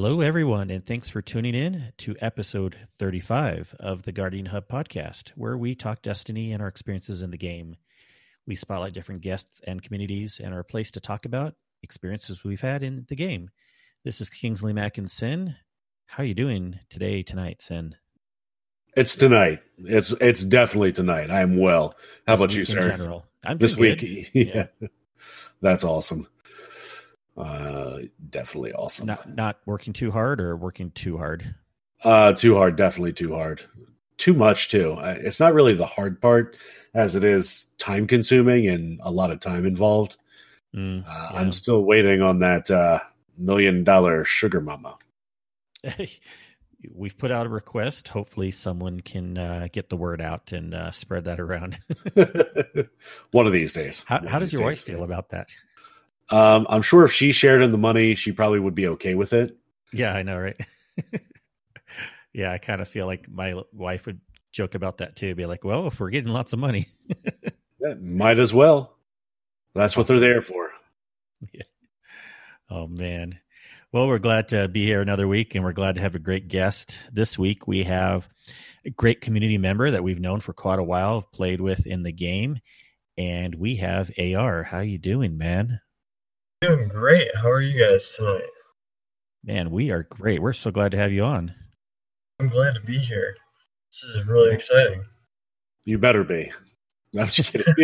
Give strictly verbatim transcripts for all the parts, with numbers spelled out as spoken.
Hello, everyone, and thanks for tuning in to episode thirty-five of the Guardian Hub podcast, where we talk Destiny and our experiences in the game. We spotlight different guests and communities and are a place to talk about experiences we've had in the game. This is Kingsley Mackinson. How are you doing today, tonight, Sin? It's tonight. It's it's definitely tonight. I am well. How This about you, week in sir? general. I'm This doing week, good. yeah, that's awesome. Uh, definitely awesome. Not not working too hard or working too hard? Uh, too hard. Definitely too hard. Too much too. I, it's not really the hard part, as it is time consuming and a lot of time involved. Mm, Uh, yeah. I'm still waiting on that uh, million dollar sugar mama. We've put out a request. Hopefully someone can uh, get the word out and uh, spread that around. One of these days. How, One how of does these your days. wife feel about that? Um, I'm sure if she shared in the money, she probably would be okay with it. Yeah, I know, right? Yeah, I kind of feel like my wife would joke about that too. Be like, well, if we're getting lots of money. Yeah, might as well. That's what they're there for. Yeah. Oh, man. Well, we're glad to be here another week, and we're glad to have a great guest. This week, we have a great community member that we've known for quite a while, played with in the game, and we have A R. How you doing, man? Doing great. How are you guys tonight? Man, we are great. We're so glad to have you on. I'm glad to be here. This is really exciting. You better be. I'm just kidding.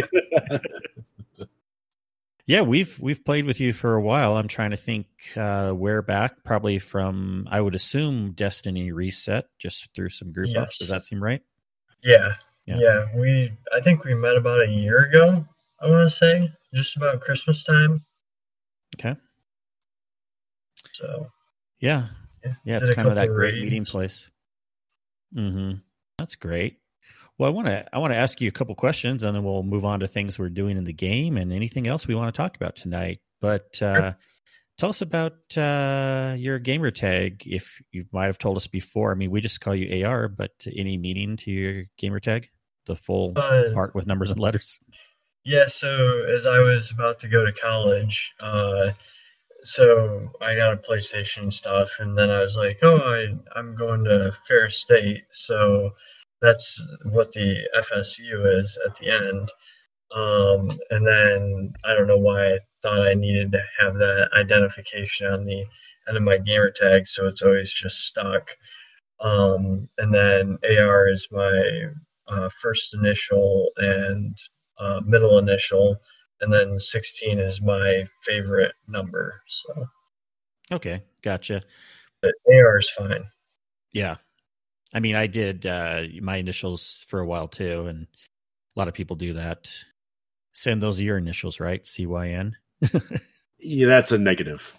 Yeah, we've we've played with you for a while. I'm trying to think uh, where back, probably from, I would assume, Destiny Reset, just through some group Yes. ups. Does that seem right? Yeah, Yeah. yeah. We I think we met about a year ago. I want to say just about Christmas time. Okay. So Yeah. yeah, Yeah, did it's a kind of that couple great raids. meeting place. Mm-hmm. That's great. Well, I want to I want to ask you a couple questions, and then we'll move on to things we're doing in the game and anything else we want to talk about tonight. But uh, tell us about uh, your gamer tag. If you might have told us before, I mean, we just call you A R, but any meaning to your gamer tag? The full Uh, part with numbers and letters. Yeah. So as I was about to go to college, uh, so I got a PlayStation and stuff, and then I was like, oh, I I'm going to Ferris State, so that's what the F S U is at the end. Um, and then I don't know why I thought I needed to have that identification on the end of my gamer tag, so it's always just stuck. Um, and then A R is my uh, first initial and uh, middle initial, and then sixteen is my favorite number. So Okay, gotcha. but A R is fine. Yeah. I mean, I did uh, my initials for a while too, and a lot of people do that. Send those are your initials, right? C Y N. Yeah, that's a negative.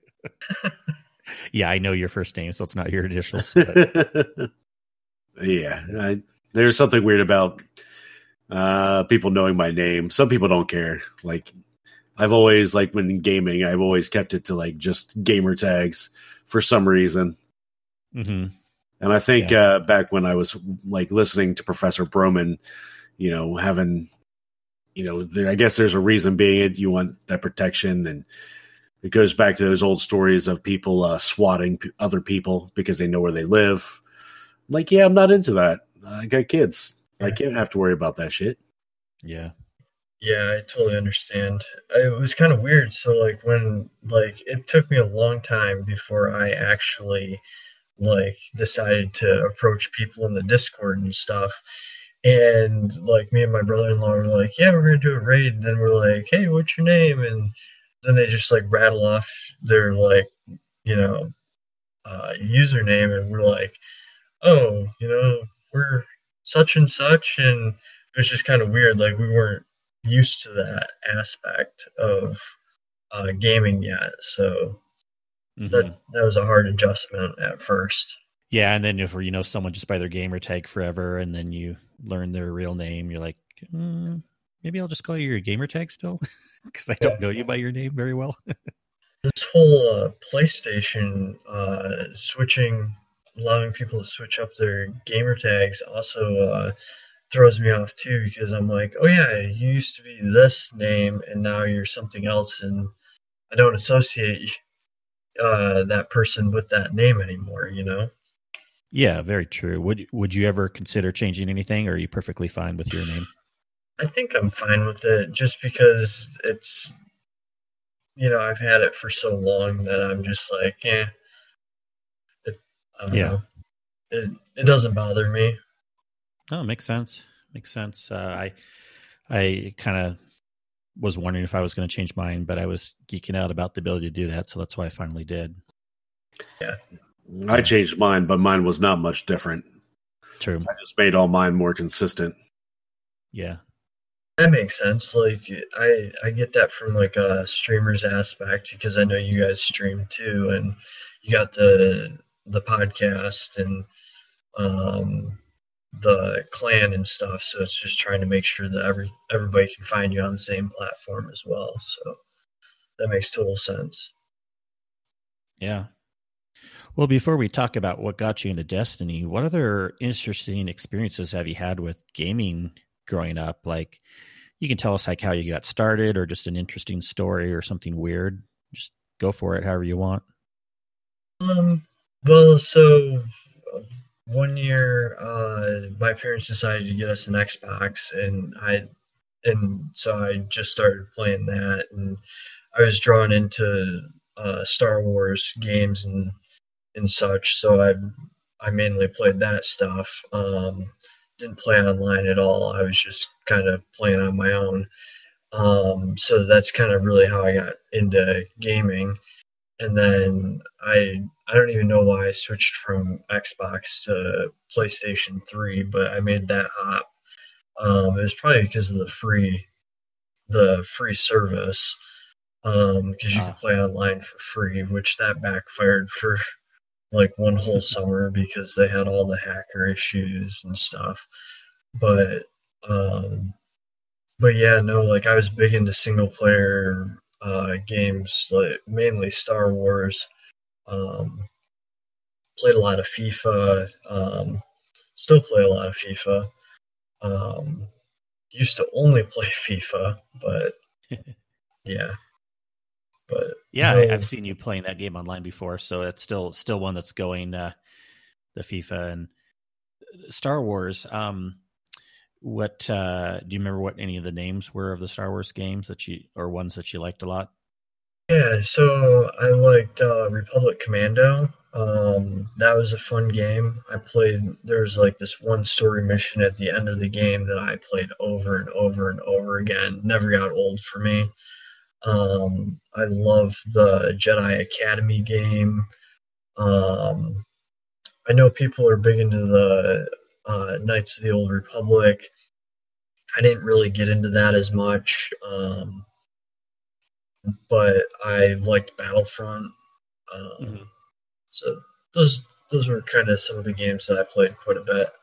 Yeah, I know your first name, so it's not your initials. But Yeah, I, there's something weird about uh, people knowing my name. Some people don't care. Like, I've always, like, when gaming, I've always kept it to, like, just gamer tags for some reason. mhm. And I think Yeah. uh, back when I was, like, listening to Professor Broman, you know, having, you know, there, I guess there's a reason being it. You want that protection, and it goes back to those old stories of people uh, swatting p- other people because they know where they live. I'm like, yeah, I'm not into that. I got kids. I Yeah. can't have to worry about that shit. Yeah. Yeah, I totally understand. It was kind of weird. So like when like it took me a long time before I actually like decided to approach people in the Discord and stuff. And like me and my brother-in-law were like, yeah, we're gonna do a raid. And then we're like, hey, what's your name? And then they just like rattle off their like, you know, uh, username, and we're like, oh, you know, we're such and such, and it was just kind of weird. Like we weren't used to that aspect of uh, gaming yet, so Mhm. that that was a hard adjustment at first. Yeah, and then if you know someone just by their gamer tag forever, and then you learn their real name, you're like, mm, maybe I'll just call you your gamer tag still, because I don't know you by your name very well. This whole uh, PlayStation uh, switching, allowing people to switch up their gamer tags, also uh, throws me off too, because I'm like, oh yeah, you used to be this name, and now you're something else, and I don't associate uh, that person with that name anymore, you know? Yeah, very true. Would would you ever consider changing anything, or are you perfectly fine with your name? I think I'm fine with it just because it's, you know, I've had it for so long that I'm just like, yeah, it, I don't Yeah. know. It, it doesn't bother me. Oh, makes sense. Makes sense. Uh, I I kind of was wondering if I was going to change mine, but I was geeking out about the ability to do that, so that's why I finally did. Yeah. I changed mine, but mine was not much different. True. I just made all mine more consistent. Yeah. That makes sense. Like I, I get that from like a streamer's aspect because I know you guys stream too, and you got the the podcast and um, the clan and stuff. So it's just trying to make sure that every everybody can find you on the same platform as well. So that makes total sense. Yeah. Well, before we talk about what got you into Destiny, what other interesting experiences have you had with gaming growing up? Like, you can tell us like how you got started, or just an interesting story, or something weird. Just go for it, however you want. Um. Well, so one year, uh, my parents decided to get us an Xbox, and I, and so I just started playing that, and I was drawn into uh, Star Wars games and and such. So I I mainly played that stuff. Um, didn't play online at all. I was just kind of playing on my own. Um, so that's kind of really how I got into gaming. And then I I don't even know why I switched from Xbox to PlayStation three, but I made that hop. Um, it was probably because of the free the free service because um, you could Ah. play online for free, which that backfired for like one whole summer because they had all the hacker issues and stuff. But um, but yeah, no, like I was big into single player uh, games, like mainly Star Wars. Um, played a lot of FIFA. Um, still play a lot of FIFA. Um, used to only play FIFA, but yeah, but Yeah, I, no. I've seen you playing that game online before, so it's still still one that's going. Uh, the FIFA and Star Wars. Um, what uh, do you remember? What any of the names were of the Star Wars games that you, or ones that you liked a lot? Yeah, so I liked uh, Republic Commando. Um, that was a fun game. I played, there was like this one story mission at the end of the game that I played over and over and over again. Never got old for me. Um, I love the Jedi Academy game. Um, I know people are big into the uh, Knights of the Old Republic. I didn't really get into that as much. Um, but I liked Battlefront. Um, Mm-hmm. so those those were kind of some of the games that I played quite a bit.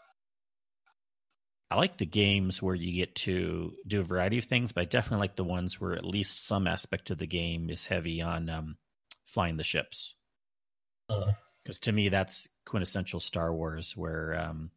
I like the games where you get to do a variety of things, but I definitely like the ones where at least some aspect of the game is heavy on um, flying the ships. Because uh, to me, that's quintessential Star Wars, where um,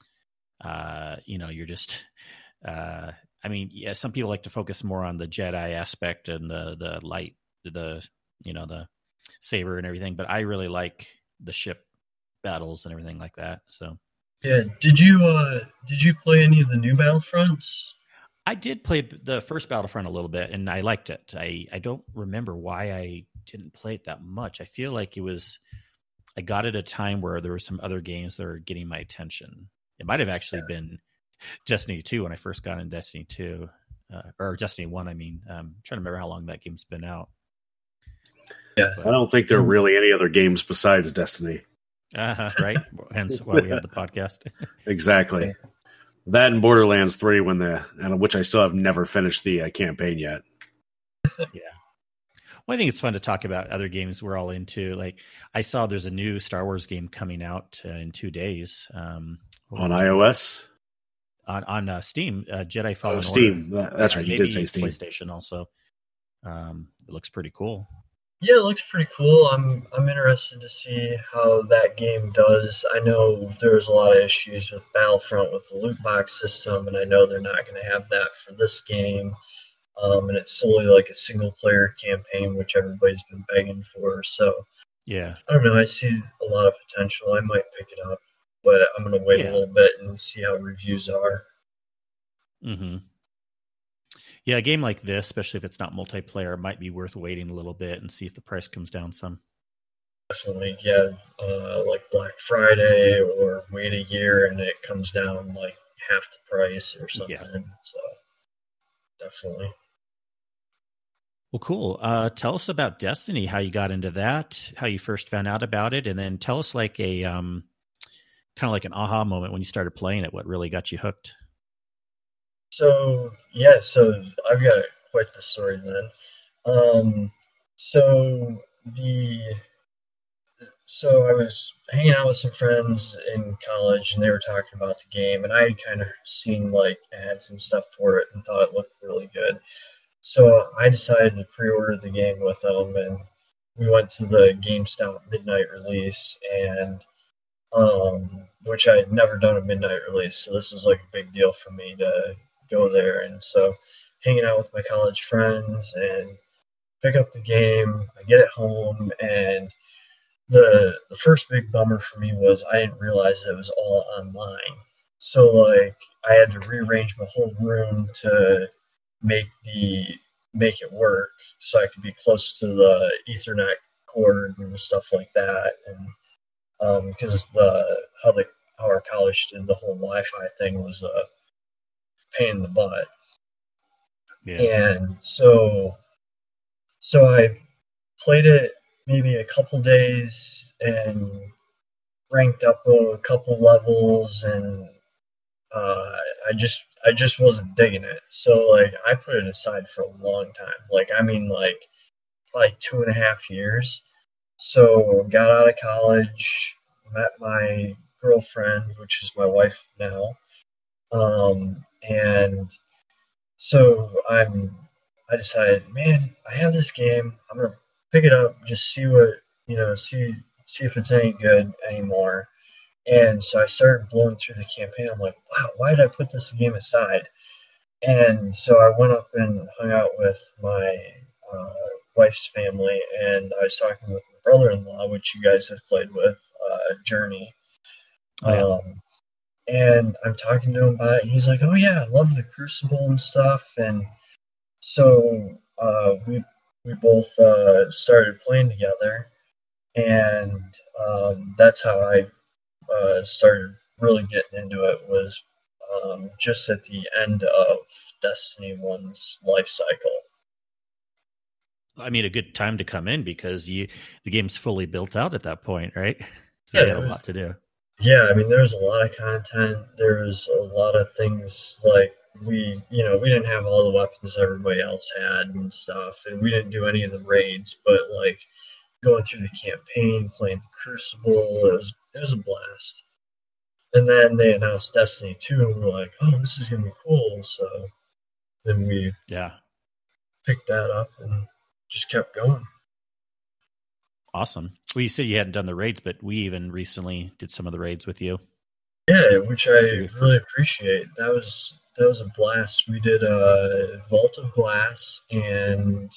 uh, you know you're just. Uh, I mean, yeah, some people like to focus more on the Jedi aspect and the the light, the you know the saber and everything, but I really like the ship battles and everything like that. So yeah, did you uh, did you play any of the new Battlefronts? I did play the first Battlefront a little bit, and I liked it. I I don't remember why I didn't play it that much. I feel like it was I got it at a time where there were some other games that were getting my attention. It might have actually yeah. been Destiny two when I first got in Destiny two, uh, or Destiny one. I mean, um, I'm trying to remember how long that game's been out. Yeah, but, I don't think there are really any other games besides Destiny. Uh-huh, right? Hence why we have the podcast. Exactly. That and Borderlands three, when the and which I still have never finished the uh, campaign yet. Yeah. Well, I think it's fun to talk about other games we're all into. Like, I saw there's a new Star Wars game coming out uh, in two days. Um, on iOS? On on uh, Steam, uh, Jedi Fallen oh, Steam. Order. That's uh, right. You did say Steam. PlayStation also. Um, it looks pretty cool. Yeah, it looks pretty cool. I'm I'm interested to see how that game does. I know there's a lot of issues with Battlefront with the loot box system, and I know they're not going to have that for this game. Um, and it's solely like a single player campaign, which everybody's been begging for. So Yeah. I don't know. I see a lot of potential. I might pick it up, but I'm going to wait Yeah. a little bit and see how reviews are. Mm-hmm. Yeah, a game like this, especially if it's not multiplayer, might be worth waiting a little bit and see if the price comes down some. Definitely, yeah, uh, like Black Friday, or wait a year and it comes down like half the price or something. Yeah. So definitely. Well, cool. Uh, tell us about Destiny, how you got into that, how you first found out about it, and then tell us like a um, kind of like an aha moment when you started playing it. What really got you hooked? So yeah, so I've got quite the story then. Um, so the so I was hanging out with some friends in college, and they were talking about the game, and I had kind of seen like ads and stuff for it, and thought it looked really good. So I decided to pre-order the game with them, and we went to the GameStop midnight release, and um, which I had never done a midnight release, so this was like a big deal for me to go there. And so, hanging out with my college friends and pick up the game, I get it home, and the the first big bummer for me was I didn't realize it was all online. So like I had to rearrange my whole room to make the make it work so I could be close to the Ethernet cord and stuff like that. And um, because the how the how our college did the whole Wi-Fi thing was a pain in the butt. Yeah. And so so I played it maybe a couple days and ranked up a couple levels, and uh, I just I just wasn't digging it. So like I put it aside for a long time. Like I mean like like two and a half years. So got out of college, met my girlfriend, which is my wife now, um, and so I'm I decided, man, I have this game. I'm gonna pick it up, just see what you know, see see if it's any good anymore. And so I started blowing through the campaign. I'm like, wow, why did I put this game aside? And so I went up and hung out with my uh, wife's family, and I was talking with my brother-in-law, which you guys have played with, uh, Journey. Oh, yeah. Um, and I'm talking to him about it. And he's like, "Oh yeah, I love the Crucible and stuff." And so uh, we we both uh, started playing together, and um, that's how I uh, started really getting into it. Was um, just at the end of Destiny one's life cycle. I mean, a good time to come in because you the game's fully built out at that point, right? So Yeah, you had a there was- lot to do. Yeah, I mean, there was a lot of content. There was a lot of things like we, you know, we didn't have all the weapons everybody else had and stuff, and we didn't do any of the raids. But like going through the campaign, playing the Crucible, it was it was a blast. And then they announced Destiny two, and we're like, oh, this is gonna be cool. So then we Yeah. picked that up and just kept going. Awesome. Well, you said you hadn't done the raids, but we even recently did some of the raids with you. Yeah, which I Your really first- appreciate. That was that was a blast. We did a Vault of Glass and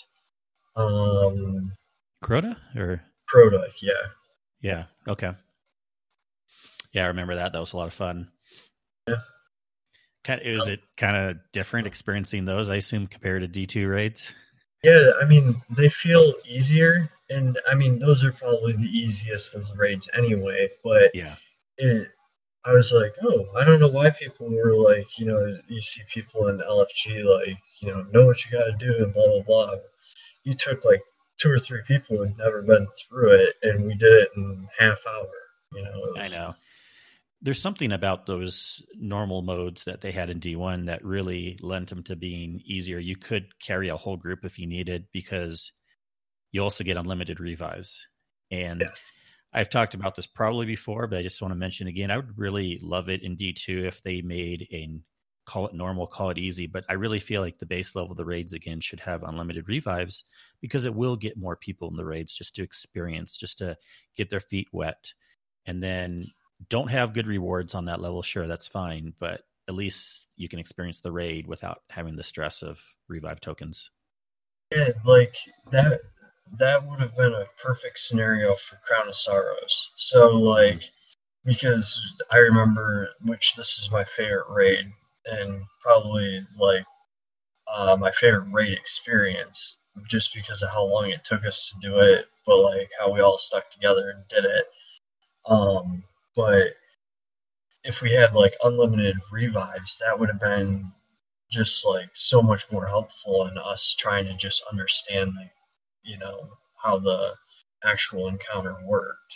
um Crota or Crota, yeah. yeah, okay. Yeah, I remember that. That was a lot of fun. Yeah. Kind of, is it kind of different experiencing those, I assume, compared to D two raids? Yeah, I mean they feel easier, and I mean those are probably the easiest of the raids anyway, but Yeah. it I was like, oh, I don't know why people were like, you know, you see people in L F G like, you know, know what you got to do and blah blah blah. You took like two or three people who'd never been through it, and we did it in half hour. You know, it I was, know. There's something about those normal modes that they had in D one that really lent them to being easier. You could carry a whole group if you needed because you also get unlimited revives. And Yeah. I've talked about this probably before, but I just want to mention again, I would really love it in D two if they made a call it normal, call it easy. But I really feel like the base level of the raids again should have unlimited revives because it will get more people in the raids just to experience, just to get their feet wet. And then don't have good rewards on that level. Sure, that's fine. But at least you can experience the raid without having the stress of revive tokens. yeah, like that. that would have been a perfect scenario for Crown of Sorrows. So like, mm-hmm. because I remember, which this is my favorite raid, and probably like uh, my favorite raid experience, just because of how long it took us to do it, but like how we all stuck together and did it. Um, but if we had like unlimited revives, that would have been just like so much more helpful in us trying to just understand the, you know, how the actual encounter worked.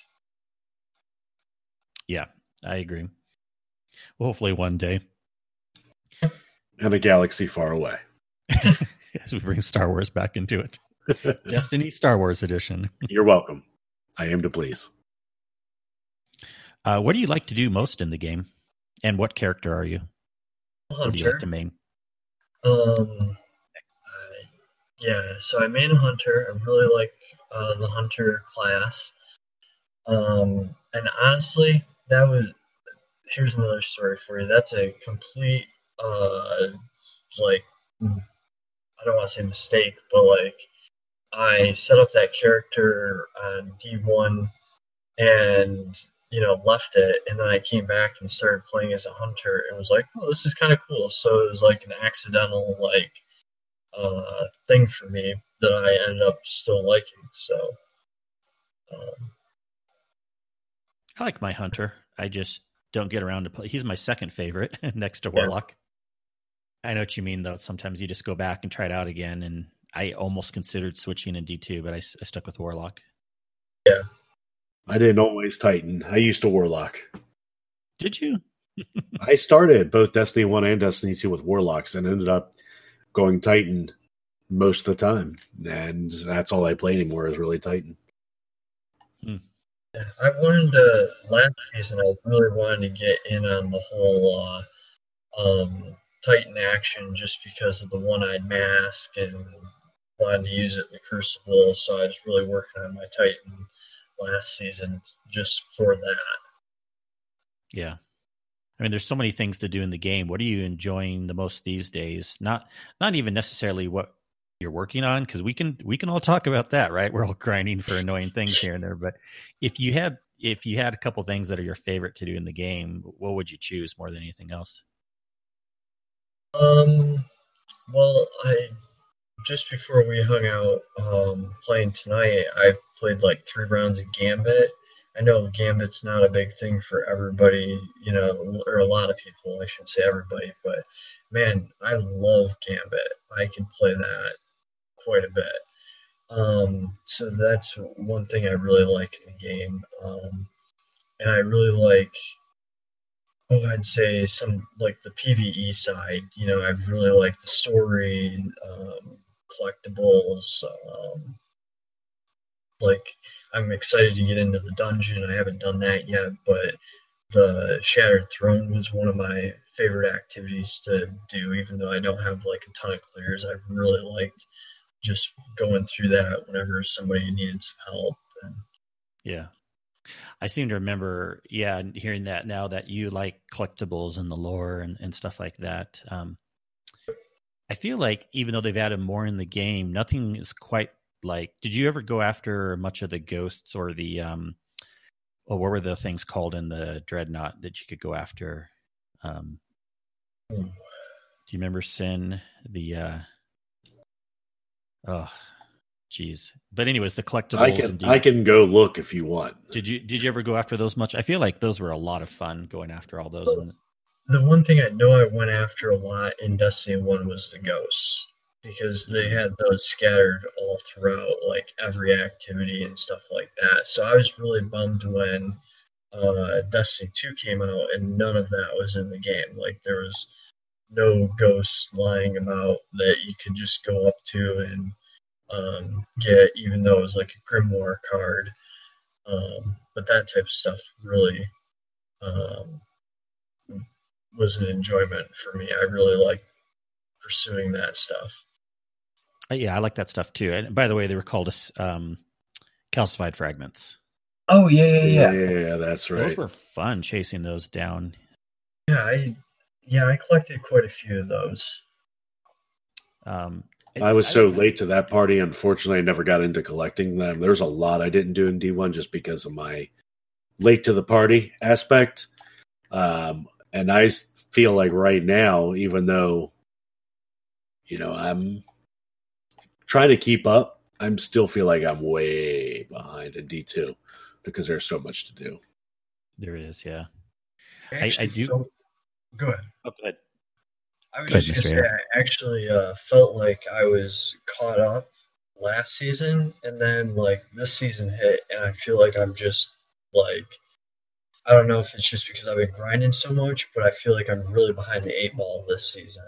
Yeah, I agree. Well, hopefully one day. In a galaxy far away. As we bring Star Wars back into it. Destiny Star Wars edition. You're welcome. I am to please. Uh, what do you like to do most in the game? And what character are you? Hunter. What do you like to main? Um, I, yeah, so I main a Hunter. I really like uh, the Hunter class. Um, and honestly, that was, here's another story for you. That's a complete, uh, like, I don't want to say mistake, but like, I set up that character on D one and, you know, left it. And then I came back and started playing as a Hunter and was like, oh, this is kind of cool. So it was like an accidental, like, uh, thing for me that I ended up still liking. So, um, I like my Hunter. I just don't get around to play. He's my second favorite next to Yeah. Warlock. I know what you mean, though. Sometimes you just go back and try it out again. And I almost considered switching in D two, but I, I stuck with Warlock. Yeah. I didn't always Titan. I used to Warlock. Did you? I started both Destiny one and Destiny two with Warlocks and ended up going Titan most of the time. And that's all I play anymore is really Titan. Hmm. I wanted to, last season, I really wanted to get in on the whole uh, um, Titan action just because of the one-eyed mask and wanted to use it in the Crucible. So I was really working on my Titan last season just for that. Yeah. I mean, there's so many things to do in the game. What are you enjoying the most these days? Not not even necessarily what you're working on, because we can we can all talk about that, right? We're all grinding for annoying things here and there. But if you had if you had a couple things that are your favorite to do in the game, what would you choose more than anything else? Um. Well, I just before we hung out um, playing tonight, I played like three rounds of Gambit. I know Gambit's not a big thing for everybody, you know, or a lot of people. I shouldn't say everybody, but man, I love Gambit. I can play that quite a bit. Um, so that's one thing I really like in the game. Um, and I really like, oh, I'd say some like the PvE side. You know, I really like the story, um, collectibles. Um, like, I'm excited to get into the dungeon. I haven't done that yet, but the Shattered Throne was one of my favorite activities to do, even though I don't have like a ton of clears. I really liked just going through that whenever somebody needed some help. And, yeah. I seem to remember, yeah, hearing that now that you like collectibles and the lore and, and stuff like that. Um, I feel like even though they've added more in the game, nothing is quite like, did you ever go after much of the ghosts or the, um, or what were the things called in the Dreadnought that you could go after? Um, do you remember Sin? The, uh, oh, geez. But anyways, the collectibles. I can and I can go look if you want. Did you did you ever go after those much? I feel like those were a lot of fun going after all those. Well, the one thing I know I went after a lot in Destiny one was the ghosts, because they had those scattered all throughout like every activity and stuff like that. So I was really bummed when uh, Destiny two came out and none of that was in the game. Like there was no ghosts lying about that you could just go up to and um, get, even though it was like a Grimoire card. Um, but that type of stuff really um, was an enjoyment for me. I really liked pursuing that stuff. Uh, yeah, I like that stuff too. And by the way, they were called um, calcified fragments. Oh yeah, yeah, Yeah, yeah. yeah, yeah, that's right. Those were fun chasing those down. Yeah, I yeah I collected quite a few of those. Um, I was so late to that party. Unfortunately, I never got into collecting them. There's a lot I didn't do in D one just because of my late to the party aspect. Um, and I feel like right now, even though, you know, I'm trying to keep up, I'm still feel like I'm way behind in D two because there's so much to do. There is, yeah. Actually, I, I do. Felt, go ahead. Oh, go ahead. I was Go just ahead, going to say, I actually uh, felt like I was caught up last season, and then like this season hit, and I feel like I'm just like, I don't know if it's just because I've been grinding so much, but I feel like I'm really behind the eight ball this season.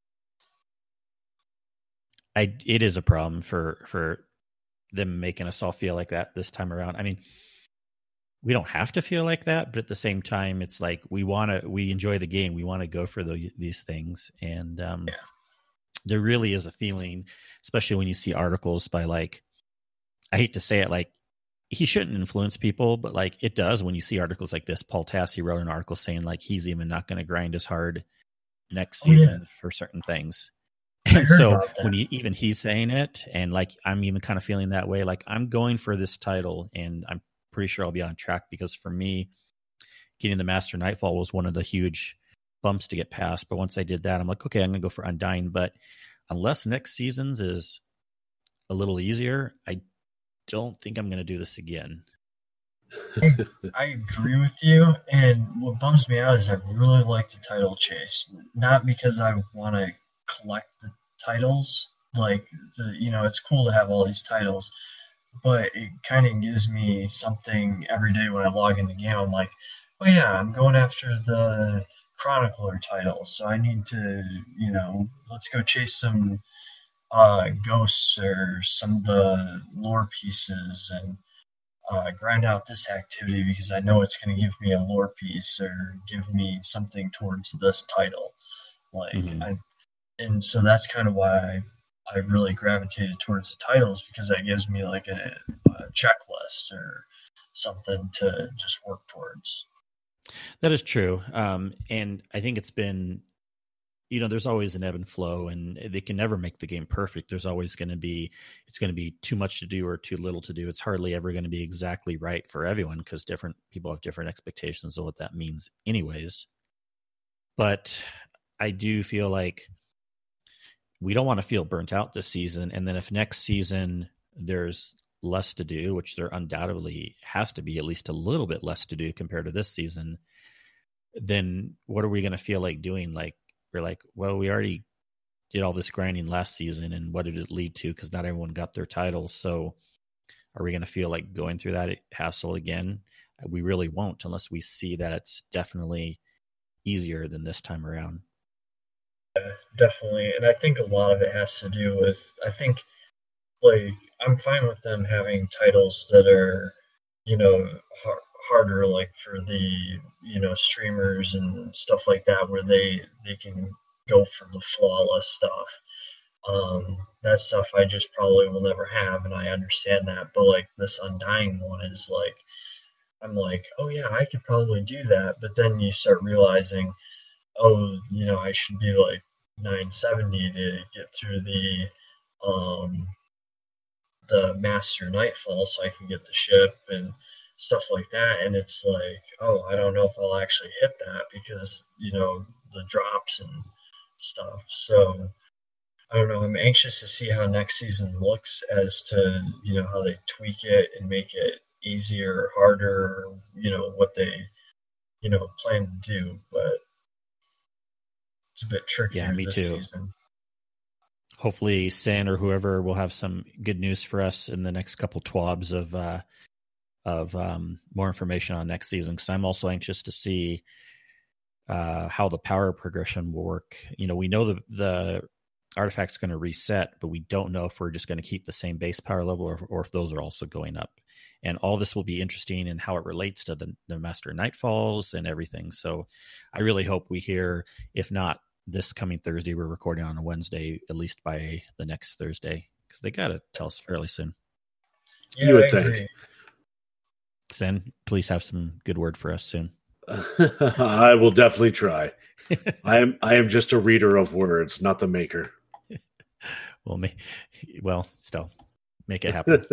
I it is a problem for for them making us all feel like that this time around. I mean, we don't have to feel like that, but at the same time, it's like we want to, we enjoy the game. We want to go for the, these things. And um, yeah. there really is a feeling, especially when you see articles by like, I hate to say it, like he shouldn't influence people, but like it does when you see articles like this. Paul Tassi wrote an article saying like he's even not going to grind as hard next season oh, yeah. for certain things. And so when he, even he's saying it, and like I'm even kind of feeling that way, like I'm going for this title, and I'm pretty sure I'll be on track, because for me, getting the Master Nightfall was one of the huge bumps to get past. But once I did that, I'm like, okay, I'm going to go for Undying. But unless next season's is a little easier, I don't think I'm going to do this again. I, I agree with you. And what bums me out is I really like the title chase. Not because I want to collect the titles. Like, the, you know, it's cool to have all these titles, but it kind of gives me something every day when I log in the game. I'm like, oh yeah, I'm going after the Chronicler title, so I need to, you know, let's go chase some uh, ghosts or some of the lore pieces and uh, grind out this activity because I know it's going to give me a lore piece or give me something towards this title. Like, mm-hmm. I, and so that's kind of why I I really gravitated towards the titles, because that gives me like a, a checklist or something to just work towards. That is true. Um, and I think it's been, you know, there's always an ebb and flow, and they can never make the game perfect. There's always going to be, it's going to be too much to do or too little to do. It's hardly ever going to be exactly right for everyone, because different people have different expectations of what that means anyways. But I do feel like we don't want to feel burnt out this season. And then if next season there's less to do, which there undoubtedly has to be at least a little bit less to do compared to this season, then what are we going to feel like doing? Like, we're like, well, we already did all this grinding last season, and what did it lead to? Because not everyone got their titles. So are we going to feel like going through that hassle again? We really won't, unless we see that it's definitely easier than this time around. Yeah, definitely. And I think a lot of it has to do with, I think, like, I'm fine with them having titles that are, you know, har- harder, like for the, you know, streamers and stuff like that, where they, they can go for the flawless stuff. Um, that stuff I just probably will never have, and I understand that. But, like, this Undying one is, like, I'm like, oh, yeah, I could probably do that. But then you start realizing, oh, you know, I should be like nine seventy to get through the um, the Master Nightfall so I can get the ship and stuff like that. And it's like, oh, I don't know if I'll actually hit that because, you know, the drops and stuff. So I don't know. I'm anxious to see how next season looks as to, you know, how they tweak it and make it easier, harder, you know, what they, you know, plan to do. But it's a bit trickier yeah, me this too. season. Hopefully Sen or whoever will have some good news for us in the next couple twabs of uh, of um, more information on next season, because I'm also anxious to see uh, how the power progression will work. You know, we know the, the artifact's going to reset, but we don't know if we're just going to keep the same base power level or, or if those are also going up. And all this will be interesting in how it relates to the, the Master Nightfalls and everything. So I really hope we hear, if not this coming Thursday, we're recording on a Wednesday, at least by the next Thursday, because they got to tell us fairly soon. Yeah, you would I think. agree. Sen, please have some good word for us soon. I will definitely try. I am I am just a reader of words, not the maker. well, may, well, still make it happen.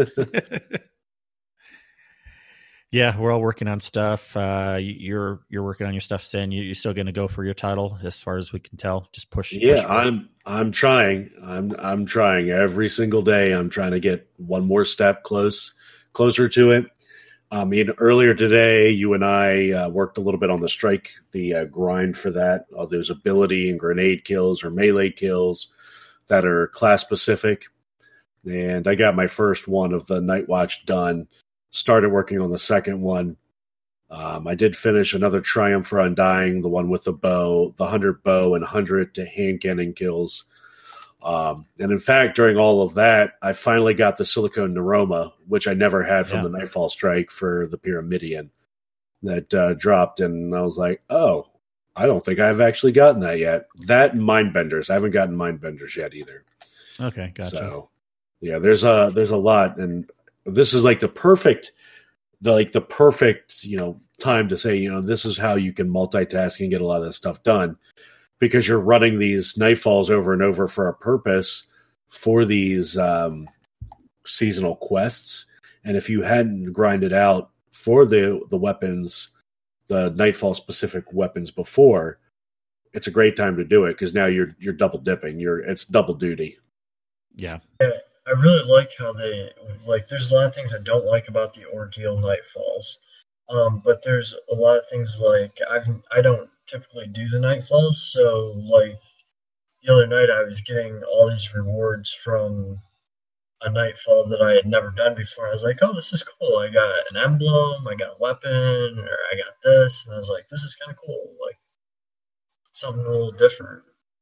Yeah, we're all working on stuff. Uh, you're you're working on your stuff, Sin. You, you're still going to go for your title, as far as we can tell. Just push. Yeah, push I'm I'm trying. I'm I'm trying every single day. I'm trying to get one more step close closer to it. I mean, earlier today, you and I uh, worked a little bit on the strike, the uh, grind for that. Uh, there's ability and grenade kills or melee kills that are class specific, and I got my first one of the Night Watch done. Started working on the second one. Um, I did finish another Triumph for Undying, the one with the bow, the one hundred bow and one hundred to hand cannon kills. Um, and in fact, during all of that, I finally got the Silicone Neuroma, which I never had from yeah. the Nightfall Strike for the Pyramidion that uh, dropped. And I was like, oh, I don't think I've actually gotten that yet. That and Mindbenders. I haven't gotten Mindbenders yet either. Okay, gotcha. So, yeah, there's a, there's a lot. And this is like the perfect, the like the perfect, you know, time to say, you know, this is how you can multitask and get a lot of this stuff done, because you're running these Nightfalls over and over for a purpose for these um, seasonal quests. And if you hadn't grinded out for the the weapons, the Nightfall specific weapons before, it's a great time to do it, because now you're you're double dipping. You're it's double duty. Yeah. yeah. I really like how they, like, there's a lot of things I don't like about the Ordeal Nightfalls. Um, but there's a lot of things like, I've, I don't typically do the Nightfalls, so, like, the other night I was getting all these rewards from a Nightfall that I had never done before. I was like, oh, this is cool. I got an emblem, I got a weapon, or I got this, and I was like, this is kind of cool. Like, something a little different.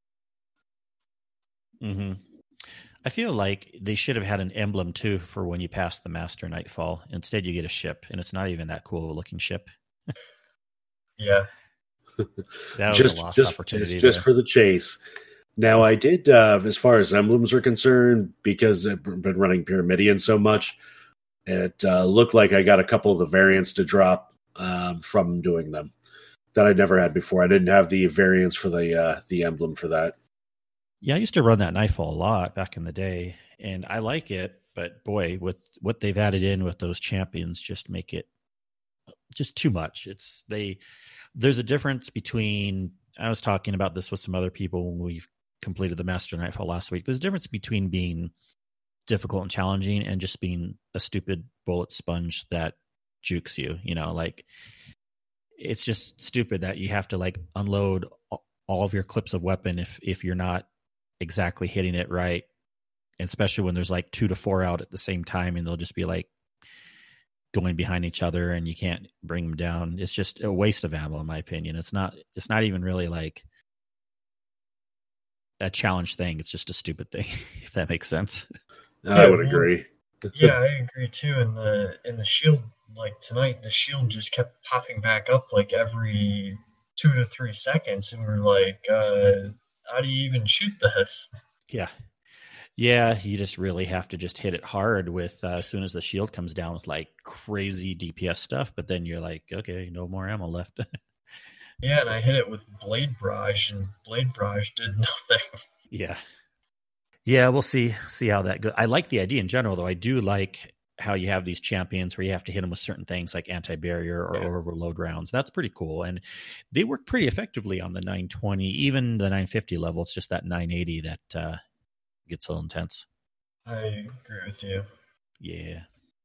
Mm-hmm. I feel like they should have had an emblem too for when you pass the Master Nightfall. Instead, you get a ship, and it's not even that cool looking ship. Yeah, that was just, a lost just, opportunity. Just, just for the chase. Now, I did, uh, as far as emblems are concerned, because I've been running Pyramidion so much, it uh, looked like I got a couple of the variants to drop um, from doing them that I never had before. I didn't have the variants for the uh, the emblem for that. Yeah, I used to run that Nightfall a lot back in the day, and I like it, but boy, with what they've added in with those champions, just make it just too much. It's they there's a difference between, I was talking about this with some other people when we've completed the Master Nightfall last week. There's a difference between being difficult and challenging and just being a stupid bullet sponge that jukes you, you know, like it's just stupid that you have to like unload all of your clips of weapon if if you're not exactly hitting it right, and especially when there's like two to four out at the same time, and they'll just be like going behind each other and you can't bring them down. It's just a waste of ammo, in my opinion. It's not it's not even really like a challenge thing. It's just a stupid thing, if that makes sense. I would agree. Yeah, I agree too. In the in the shield, like tonight, the shield just kept popping back up like every two to three seconds, and we're like, uh, how do you even shoot this? Yeah. Yeah, you just really have to just hit it hard with uh, as soon as the shield comes down with like crazy D P S stuff, but then you're like, okay, no more ammo left. Yeah, and I hit it with Blade Barrage, and Blade Barrage did nothing. Yeah. Yeah, we'll see see how that goes. I like the idea in general, though. I do like how you have these champions where you have to hit them with certain things like anti-barrier or yeah. overload rounds. That's pretty cool. And they work pretty effectively on the nine twenty, even the nine fifty level. It's just that nine eighty that uh, gets a little intense. I agree with you. Yeah.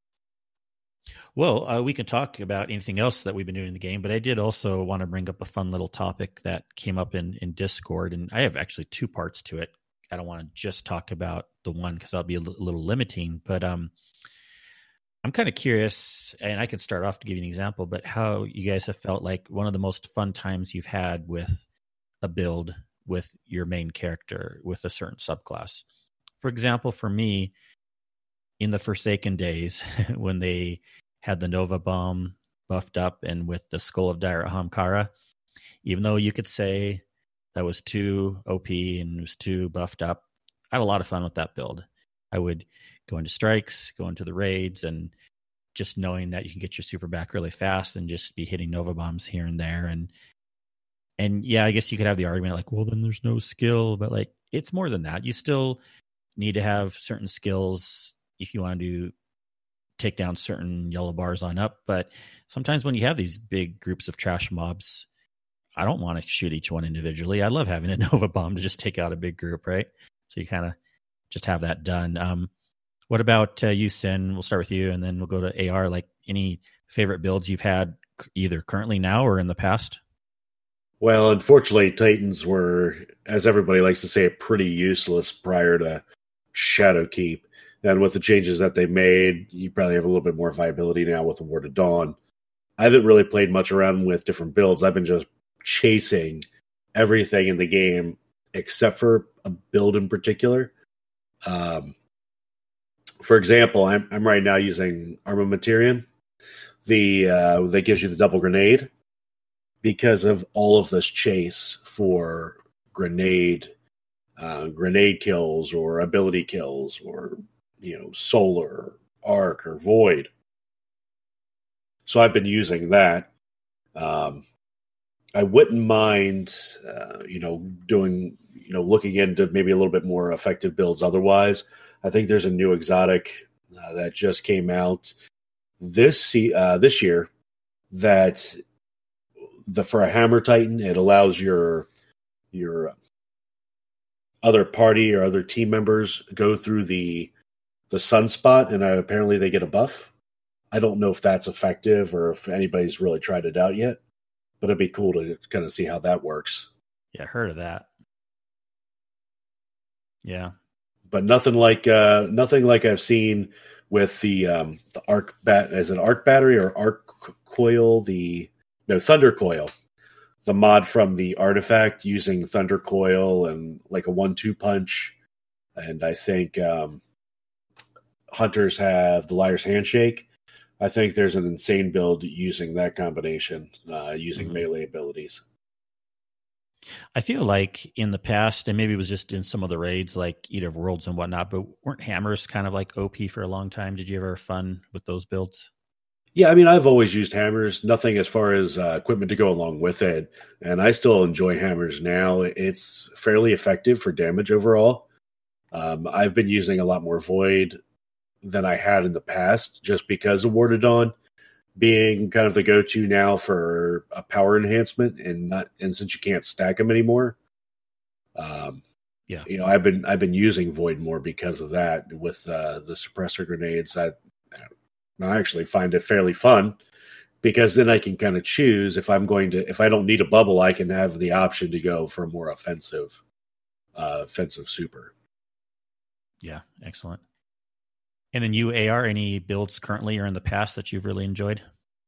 Well, uh, we can talk about anything else that we've been doing in the game, but I did also want to bring up a fun little topic that came up in, in Discord, and I have actually two parts to it. I don't want to just talk about the one because that'll be a l- little limiting, but um, I'm kind of curious, and I can start off to give you an example, but how you guys have felt like one of the most fun times you've had with a build with your main character with a certain subclass. For example, for me, in the Forsaken days, when they had the Nova Bomb buffed up and with the Skull of Dire Ahamkara, even though you could say that was too O P and was too buffed up, I had a lot of fun with that build. I would go into strikes, go into the raids, and just knowing that you can get your super back really fast and just be hitting Nova Bombs here and there. And and yeah, I guess you could have the argument like, well, then there's no skill, but like it's more than that. You still need to have certain skills if you want to take down certain yellow bars on up. But sometimes when you have these big groups of trash mobs, I don't want to shoot each one individually. I love having a Nova Bomb to just take out a big group, right? So you kind of just have that done. Um, what about uh, you, Sin? We'll start with you, and then we'll go to A R. Like, any favorite builds you've had either currently now or in the past? Well, unfortunately, Titans were, as everybody likes to say, pretty useless prior to Shadowkeep. And with the changes that they made, you probably have a little bit more viability now with the Ward of Dawn. I haven't really played much around with different builds. I've been just chasing everything in the game except for a build in particular. Um, for example, I'm, I'm right now using Armamentarium, the uh, that gives you the double grenade, because of all of this chase for grenade, uh, grenade kills or ability kills or, you know, solar, arc, or void. So I've been using that. Um, I wouldn't mind, uh, you know, doing, you know, looking into maybe a little bit more effective builds otherwise. I think there's a new exotic uh, that just came out this uh, this year that the for a Hammer Titan, it allows your your other party or other team members go through the the sunspot, and uh, apparently they get a buff. I don't know if that's effective or if anybody's really tried it out yet, but it'd be cool to kind of see how that works. Yeah, I heard of that. Yeah, but nothing like uh, nothing like I've seen with the um, the arc bat as an arc battery or arc coil. The no thunder coil, the mod from the artifact using thunder coil and like a one two punch, and I think um, hunters have the liar's handshake. I think there's an insane build using that combination, uh, using mm-hmm. melee abilities. I feel like in the past, and maybe it was just in some of the raids like Eater of Worlds and whatnot, but weren't hammers kind of like O P for a long time? Did you ever have fun with those builds? Yeah, I mean, I've always used hammers, nothing as far as uh, equipment to go along with it. And I still enjoy hammers now. It's fairly effective for damage overall. Um, I've been using a lot more Void than I had in the past just because of Ward of Dawn being kind of the go-to now for a power enhancement, and not and since you can't stack them anymore. Um, yeah, you know, I've been I've been using Void more because of that with uh, the suppressor grenades. I I actually find it fairly fun because then I can kind of choose if I'm going to if I don't need a bubble, I can have the option to go for a more offensive uh, offensive super. Yeah, excellent. And then you, A R, any builds currently or in the past that you've really enjoyed?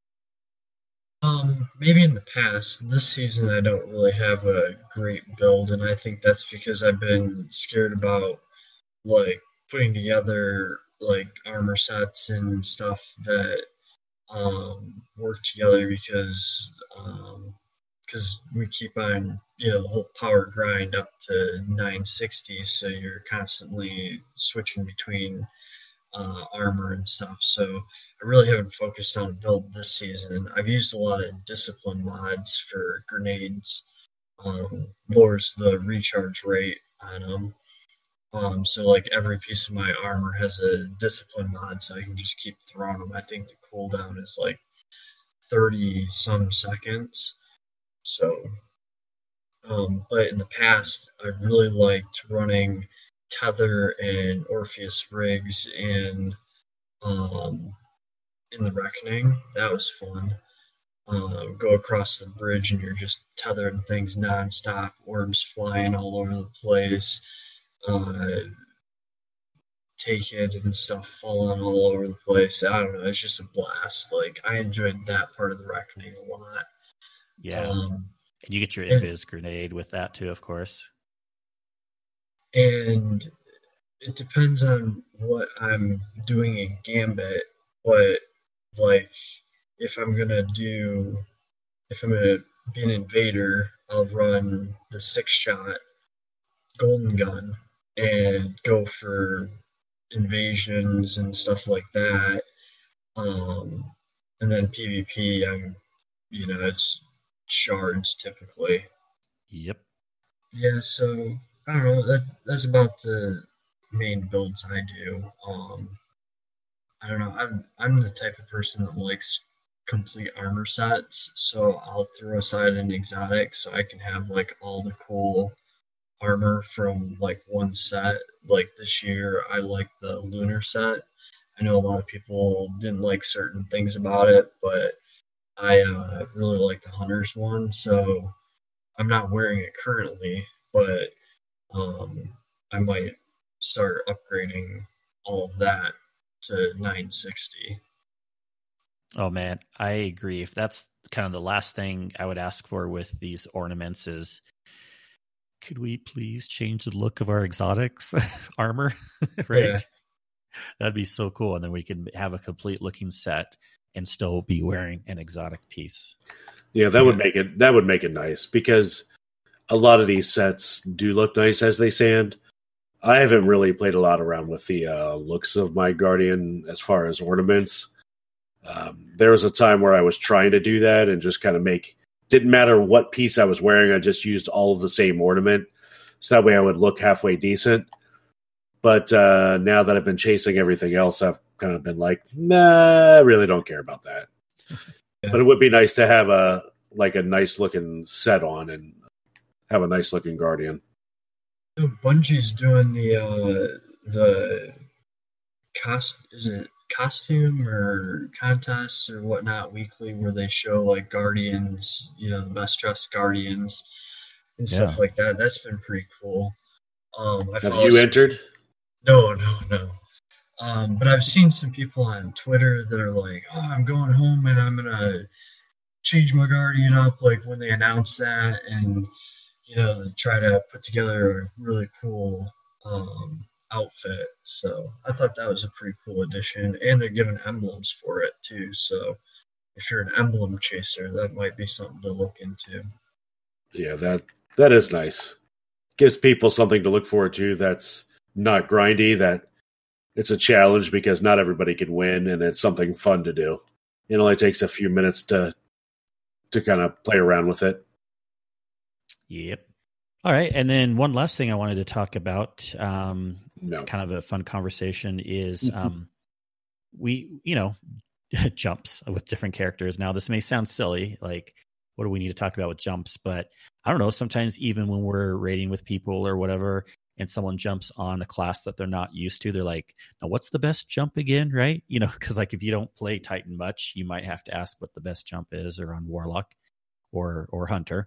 Um, maybe in the past. This season I don't really have a great build, and I think that's because I've been scared about like putting together like armor sets and stuff that um work together because um because we keep on, you know, the whole power grind up to nine sixty, so you're constantly switching between Uh, armor and stuff. So I really haven't focused on a build this season. I've used a lot of discipline mods for grenades. Um, lowers the recharge rate on them. Um, so like every piece of my armor has a discipline mod, so I can just keep throwing them. I think the cooldown is like thirty some seconds. So, um, but in the past, I really liked running Tether and Orpheus rigs in um, in the Reckoning. That was fun. Uh, go across the bridge and you're just tethering things nonstop. Orbs flying all over the place. Uh, take it and stuff falling all over the place. I don't know. It's just a blast. Like I enjoyed that part of the Reckoning a lot. Yeah, um, and you get your invis and, grenade with that too, of course. And it depends on what I'm doing in Gambit, but like if I'm gonna do, if I'm gonna be an invader, I'll run the six shot golden gun and go for invasions and stuff like that. Um, and then PvP, I'm, you know, it's shards typically. Yep. Yeah, so I don't know. That that's about the main builds I do. Um, I don't know. I'm I'm the type of person that likes complete armor sets, so I'll throw aside an exotic so I can have like all the cool armor from like one set. Like this year, I like the lunar set. I know a lot of people didn't like certain things about it, but I uh, really like the hunter's one. So I'm not wearing it currently, but um, I might start upgrading all of that to nine sixty. Oh man, I agree. If that's kind of the last thing I would ask for with these ornaments is, could we please change the look of our exotics armor? Right? Yeah. That'd be so cool. And then we can have a complete looking set and still be wearing an exotic piece. Yeah, that yeah. would make it that would make it nice, because a lot of these sets do look nice as they stand. I haven't really played a lot around with the uh, looks of my Guardian as far as ornaments. Um, there was a time where I was trying to do that and just kind of make, didn't matter what piece I was wearing, I just used all of the same ornament. So that way I would look halfway decent. But uh, now that I've been chasing everything else, I've kind of been like, nah, I really don't care about that. Yeah. But it would be nice to have a, like a nice looking set on and have a nice looking Guardian. Bungie's doing the, uh, the cost, is it costume or contests or whatnot weekly, where they show like Guardians, you know, the best dressed Guardians and yeah. stuff like that. That's been pretty cool. Um, I Have you some... entered? No, no, no. Um, but I've seen some people on Twitter that are like, "Oh, I'm going home and I'm gonna change my Guardian up," like when they announce that, and you know, they try to put together a really cool um, outfit. So I thought that was a pretty cool addition, and they're giving emblems for it too. So if you're an emblem chaser, that might be something to look into. Yeah, that that is nice. Gives people something to look forward to that's not grindy, that it's a challenge because not everybody can win, and it's something fun to do. It only takes a few minutes to to kind of play around with it. Yep. All right. And then one last thing I wanted to talk about, um, no. kind of a fun conversation is um, we, you know, jumps with different characters. Now, this may sound silly, like, what do we need to talk about with jumps? But I don't know, sometimes even when we're raiding with people or whatever, and someone jumps on a class that they're not used to, they're like, now what's the best jump again, right? You know, because like if you don't play Titan much, you might have to ask what the best jump is, or on Warlock or or Hunter.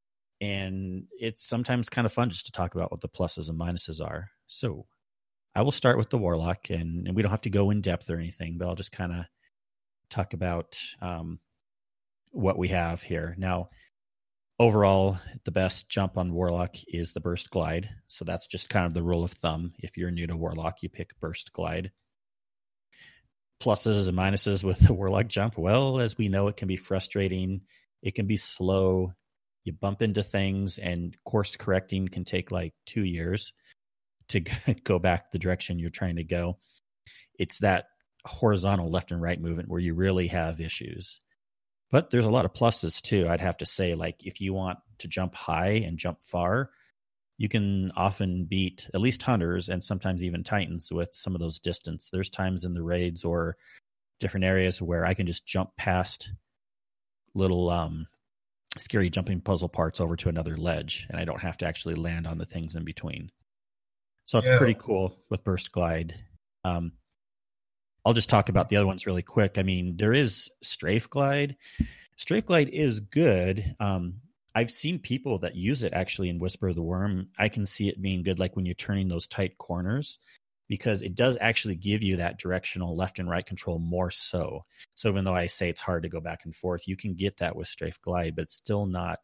And it's sometimes kind of fun just to talk about what the pluses and minuses are. So I will start with the Warlock, and, and we don't have to go in depth or anything, but I'll just kind of talk about um, what we have here. Now, overall, the best jump on Warlock is the Burst Glide. So that's just kind of the rule of thumb. If you're new to Warlock, you pick Burst Glide. Pluses and minuses with the Warlock jump. Well, as we know, it can be frustrating. It can be slow. You bump into things, and course correcting can take like two years to go back the direction you're trying to go. It's that horizontal left and right movement where you really have issues. But there's a lot of pluses too. I'd have to say, like, if you want to jump high and jump far, you can often beat at least hunters and sometimes even Titans with some of those distance. There's times in the raids or different areas where I can just jump past little um, scary jumping puzzle parts over to another ledge, and I don't have to actually land on the things in between. So it's yeah. pretty cool with Burst Glide. Um, I'll just talk about the other ones really quick. I mean, there is Strafe Glide. Strafe Glide is good. Um, I've seen people that use it actually in Whisper of the Worm. I can see it being good like when you're turning those tight corners, because it does actually give you that directional left and right control more so. So even though I say it's hard to go back and forth, you can get that with Strafe Glide, but it's still not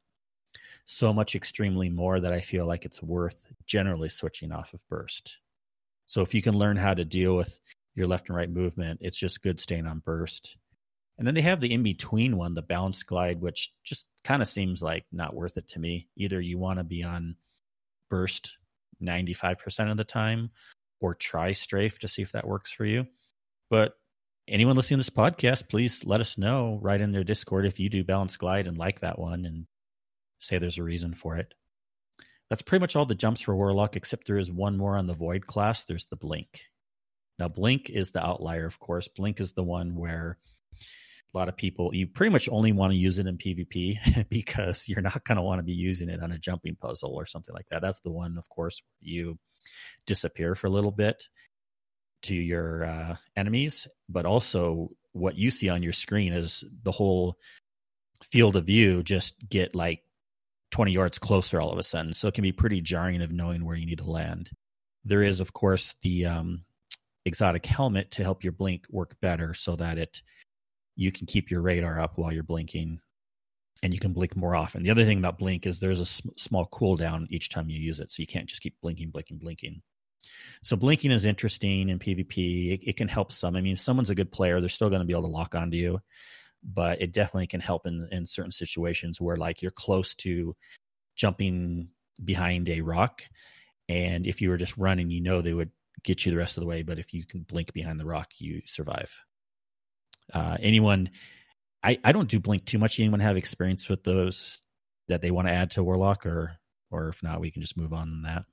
so much extremely more that I feel like it's worth generally switching off of Burst. So if you can learn how to deal with your left and right movement, it's just good staying on Burst. And then they have the in-between one, the Bounce Glide, which just kind of seems like not worth it to me. Either you want to be on Burst ninety-five percent of the time, or try Strafe to see if that works for you. But anyone listening to this podcast, please let us know right in their Discord if you do Bounce Glide and like that one, and say there's a reason for it. That's pretty much all the jumps for Warlock, except there is one more on the Void class. There's the Blink. Now, Blink is the outlier, of course. Blink is the one where a lot of people, you pretty much only want to use it in PvP because you're not going to want to be using it on a jumping puzzle or something like that. That's the one, of course, you disappear for a little bit to your uh, enemies, but also what you see on your screen is the whole field of view just get like twenty yards closer all of a sudden. So it can be pretty jarring of knowing where you need to land. There is, of course, the um, exotic helmet to help your blink work better so that it you can keep your radar up while you're blinking and you can blink more often. The other thing about blink is there's a sm- small cooldown each time you use it. So you can't just keep blinking, blinking, blinking. So blinking is interesting in PvP. It, it can help some. I mean, if someone's a good player, they're still going to be able to lock onto you, but it definitely can help in, in certain situations where like you're close to jumping behind a rock. And if you were just running, you know, they would get you the rest of the way. But if you can blink behind the rock, you survive. Uh, anyone, I, I don't do blink too much. Anyone have experience with those that they want to add to Warlock, or or if not, we can just move on on that.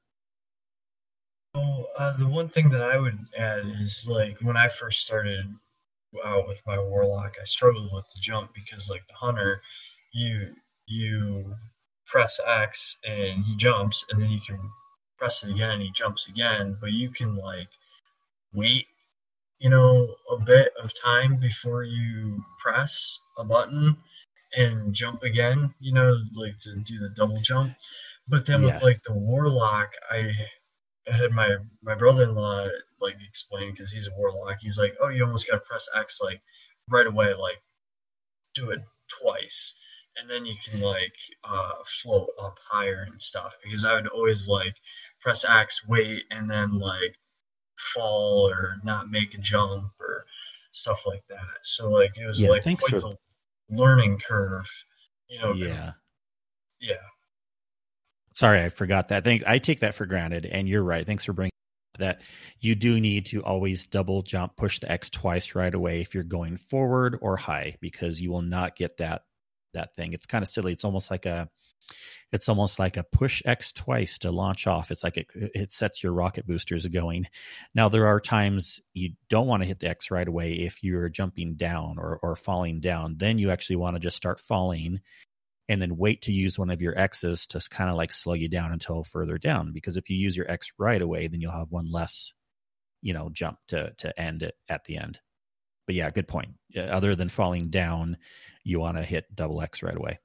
Well, uh, the one thing that I would add is like when I first started out with my Warlock, I struggled with the jump because like the Hunter, you you press X and he jumps, and then you can press it again and he jumps again, but you can like wait, you know, a bit of time before you press a button and jump again, you know, like to do the double jump. But then Yeah. with like the Warlock, I had my my brother-in-law like explain, because he's a Warlock. He's like, oh, you almost got to press X like right away, like do it twice, and then you can like uh, float up higher and stuff. Because I would always like press X, wait, and then like fall or not make a jump or stuff like that. So like it was Yeah. like Thanks quite for, the learning curve, you know. yeah. Yeah. Sorry, I forgot that. I think I take that for granted, and you're right. Thanks for bringing up that. You do need to always double jump, push the X twice right away if you're going forward or high, because you will not get that that thing. It's kind of silly. It's almost like a, it's almost like a push X twice to launch off. It's like it, it sets your rocket boosters going. Now there are times you don't want to hit the X right away if you're jumping down or or falling down. Then you actually want to just start falling and then wait to use one of your X's to kind of like slow you down until further down. Because if you use your X right away, then you'll have one less, you know, jump to to end it at the end. But yeah, good point. Other than falling down, you want to hit double X right away.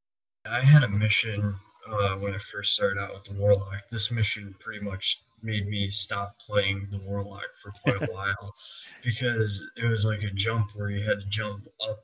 I had a mission uh, when I first started out with the Warlock. This mission pretty much made me stop playing the Warlock for quite a while, because it was like a jump where you had to jump up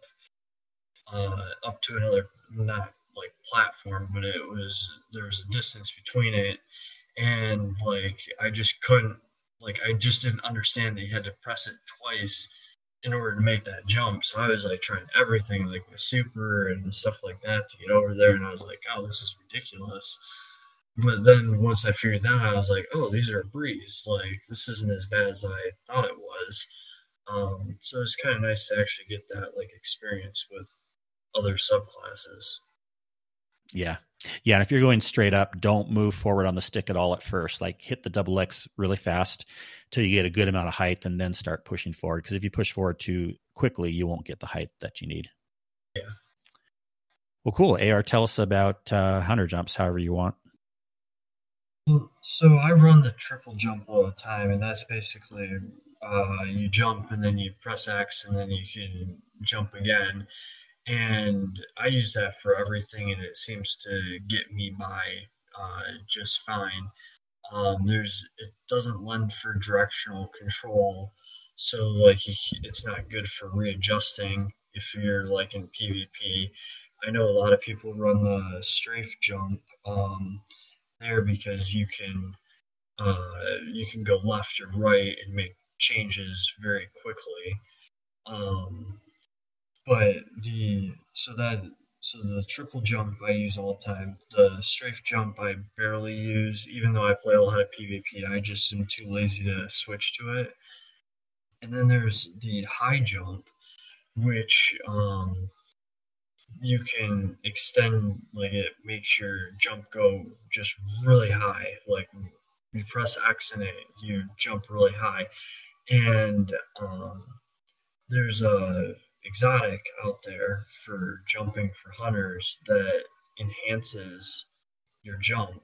uh, up to another, not like platform, but it was, there was a distance between it, and like I just couldn't, like I just didn't understand that you had to press it twice in order to make that jump. So I was like trying everything, like my super and stuff like that, to get over there, and I was like, oh, this is ridiculous. But then once I figured that out, I was like, oh, these are a breeze. Like this isn't as bad as I thought it was. Um, so it's kind of nice to actually get that like experience with other subclasses. Yeah. Yeah. And if you're going straight up, don't move forward on the stick at all at first. Like hit the double X really fast till you get a good amount of height and then start pushing forward. Because if you push forward too quickly, you won't get the height that you need. Yeah. Well, cool. A R, tell us about uh, Hunter jumps however you want. So I run the triple jump all the time, and that's basically uh, you jump and then you press X and then you can jump again. And I use that for everything, and it seems to get me by uh, just fine. Um, there's it doesn't lend for directional control, so like it's not good for readjusting if you're like in PvP. I know a lot of people run the strafe jump um, there because you can uh, you can go left or right and make changes very quickly. Um, But the so that so the triple jump I use all the time. The strafe jump I barely use, even though I play a lot of PvP. I just am too lazy to switch to it. And then there's the high jump, which um, you can extend, like it makes your jump go just really high. Like you press X and it, you jump really high. And um, there's a exotic out there for jumping for hunters that enhances your jump.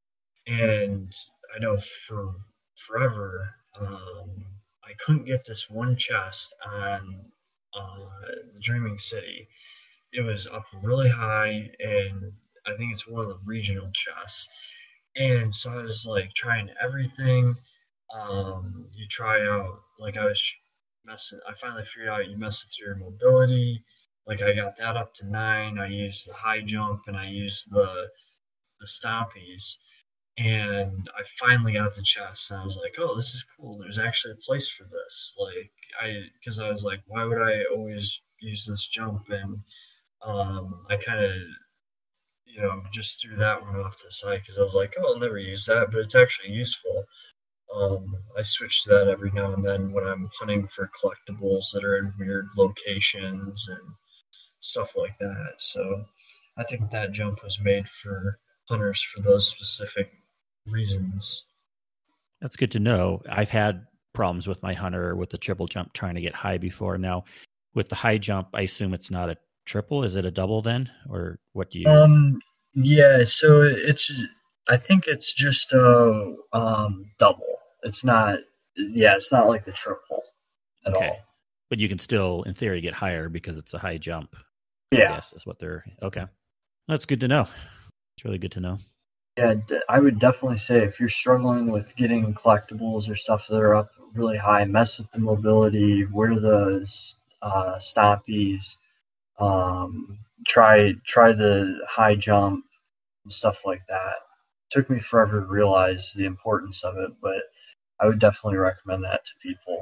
And I know for forever, um, I couldn't get this one chest on uh, the Dreaming City. It was up really high, and I think it's one of the regional chests. And so I was like trying everything. Um, you try out, like I was messing, I finally figured out you mess with your mobility. Like I got that up to nine. I used the high jump and I used the the stompies. And I finally got the chest, and I was like, "Oh, this is cool. There's actually a place for this." Like I, because I was like, "Why would I always use this jump?" And um, I kind of, you know, just threw that one off to the side because I was like, "Oh, I'll never use that," but it's actually useful. Um, I switch to that every now and then when I'm hunting for collectibles that are in weird locations and stuff like that. So I think that jump was made for hunters for those specific reasons. That's good to know. I've had problems with my hunter with the triple jump trying to get high before. Now, with the high jump, I assume it's not a triple. Is it a double then, or what do you? Um, yeah. So it's, I think it's just a um double. It's not. Yeah, it's not like the triple at okay. all. But you can still, in theory, get higher because it's a high jump. Yeah, yes, is what they're okay. That's good to know. It's really good to know. Yeah, I would definitely say if you're struggling with getting collectibles or stuff that are up really high, mess with the mobility, wear the uh, stompies, um, try try the high jump and stuff like that. It took me forever to realize the importance of it, but I would definitely recommend that to people.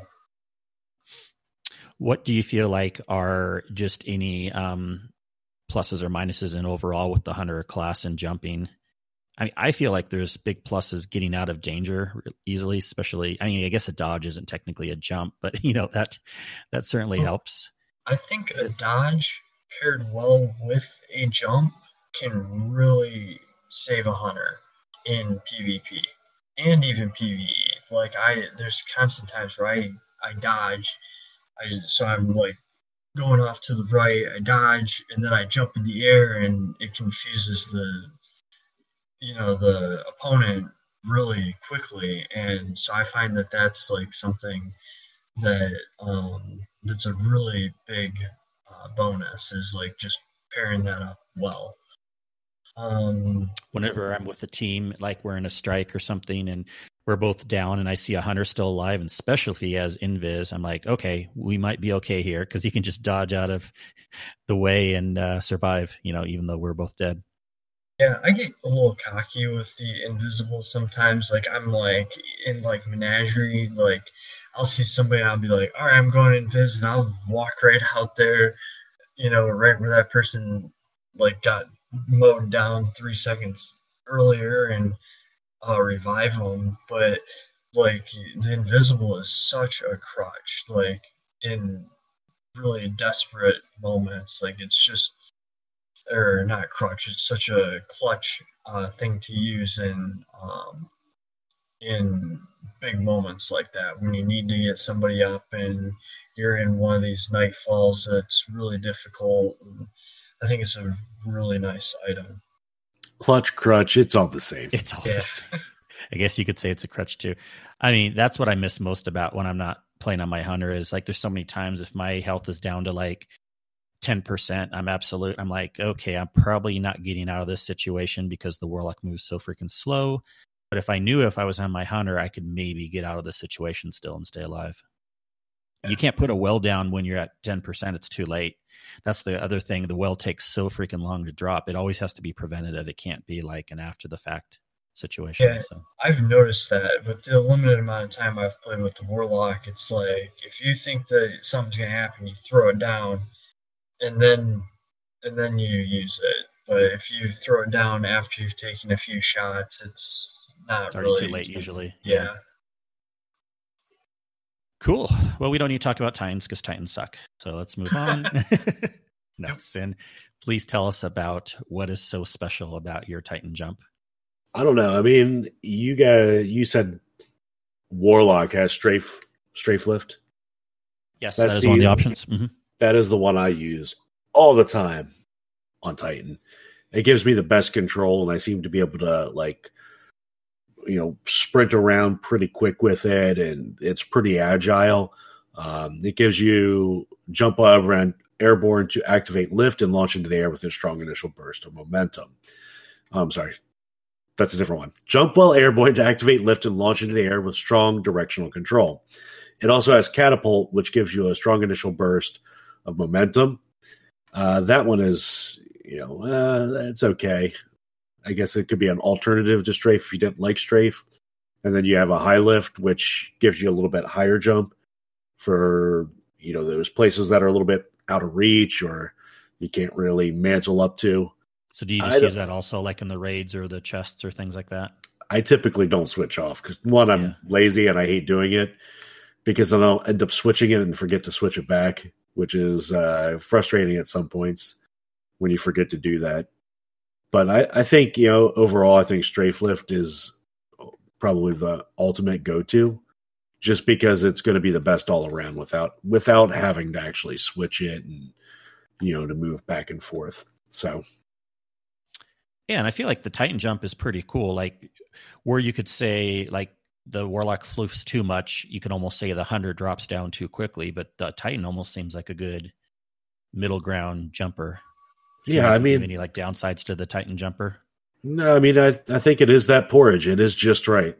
What do you feel like are just any um, pluses or minuses in overall with the hunter class and jumping? I mean, I feel like there's big pluses getting out of danger easily, especially, I mean, I guess a dodge isn't technically a jump, but you know, that, that certainly helps. I think a dodge paired well with a jump can really save a hunter in PvP and even PvE. Like I, there's constant times where I, I dodge. I, so I'm like going off to the right, I dodge, and then I jump in the air and it confuses the, you know, the opponent really quickly. And so I find that that's like something that um, that's a really big uh, bonus, is like just pairing that up well. Um, Whenever I'm with a team, like we're in a strike or something and we're both down and I see a hunter still alive, and especially if he has invis, I'm like, okay, we might be okay here because he can just dodge out of the way and uh, survive, you know, even though we're both dead. Yeah, I get a little cocky with the invisible sometimes. Like I'm like in like Menagerie, like I'll see somebody and I'll be like, all right, I'm going invis, and I'll walk right out there, you know, right where that person like got mowed down three seconds earlier, and uh, revive them. But like the invisible is such a crutch, like in really desperate moments. Like it's just, or not crutch, it's such a clutch uh, thing to use in um, in big moments like that, when you need to get somebody up and you're in one of these nightfalls that's really difficult. I think it's a really nice item. Clutch, crutch, it's all the same. It's all Yeah. the same. I guess you could say it's a crutch too. I mean, that's what I miss most about when I'm not playing on my hunter, is like there's so many times if my health is down to like ten percent, I'm absolute. I'm like, okay, I'm probably not getting out of this situation because the warlock moves so freaking slow. But if I knew if I was on my hunter, I could maybe get out of the situation still and stay alive. Yeah. You can't put a well down when you're at ten percent. It's too late. That's the other thing. The well takes so freaking long to drop. It always has to be preventative. It can't be like an after the fact situation. Yeah, so. I've noticed that with the limited amount of time I've played with the warlock, it's like if you think that something's going to happen, you throw it down, and then and then you use it. But if you throw it down after you've taken a few shots, it's not it's already really too late usually. Yeah. yeah. Cool. Well, we don't need to talk about Titans because Titans suck. So let's move on. No, Sin. please tell us about what is so special about your Titan jump. I don't know. I mean, you guys, you said Warlock has strafe strafe lift. Yes, That's that is the, one of the options. Mm-hmm. That is the one I use all the time on Titan. It gives me the best control, and I seem to be able to, like, you know, sprint around pretty quick with it, and it's pretty agile. Um, it gives you jump around airborne to activate lift and launch into the air with a strong initial burst of momentum. I'm sorry. That's a different one. Jump while airborne to activate lift and launch into the air with strong directional control. It also has catapult, which gives you a strong initial burst of momentum. Uh, that one is, you know, uh, it's okay. I guess it could be an alternative to strafe if you didn't like strafe. And then you have a high lift, which gives you a little bit higher jump for, you know, those places that are a little bit out of reach or you can't really mantle up to. So do you just use that also like in the raids or the chests or things like that? I typically don't switch off because, one, I'm yeah. lazy and I hate doing it because then I'll end up switching it and forget to switch it back, which is uh, frustrating at some points when you forget to do that. But I, I think, you know, overall, I think strafe lift is probably the ultimate go-to just because it's going to be the best all around without without having to actually switch it and, you know, to move back and forth. So... Yeah, and I feel like the Titan jump is pretty cool. Like where you could say like the Warlock floofs too much, you can almost say the Hunter drops down too quickly, but the Titan almost seems like a good middle ground jumper. Yeah, I mean, any like downsides to the Titan jumper? No, I mean, I I think it is that porridge. It is just right.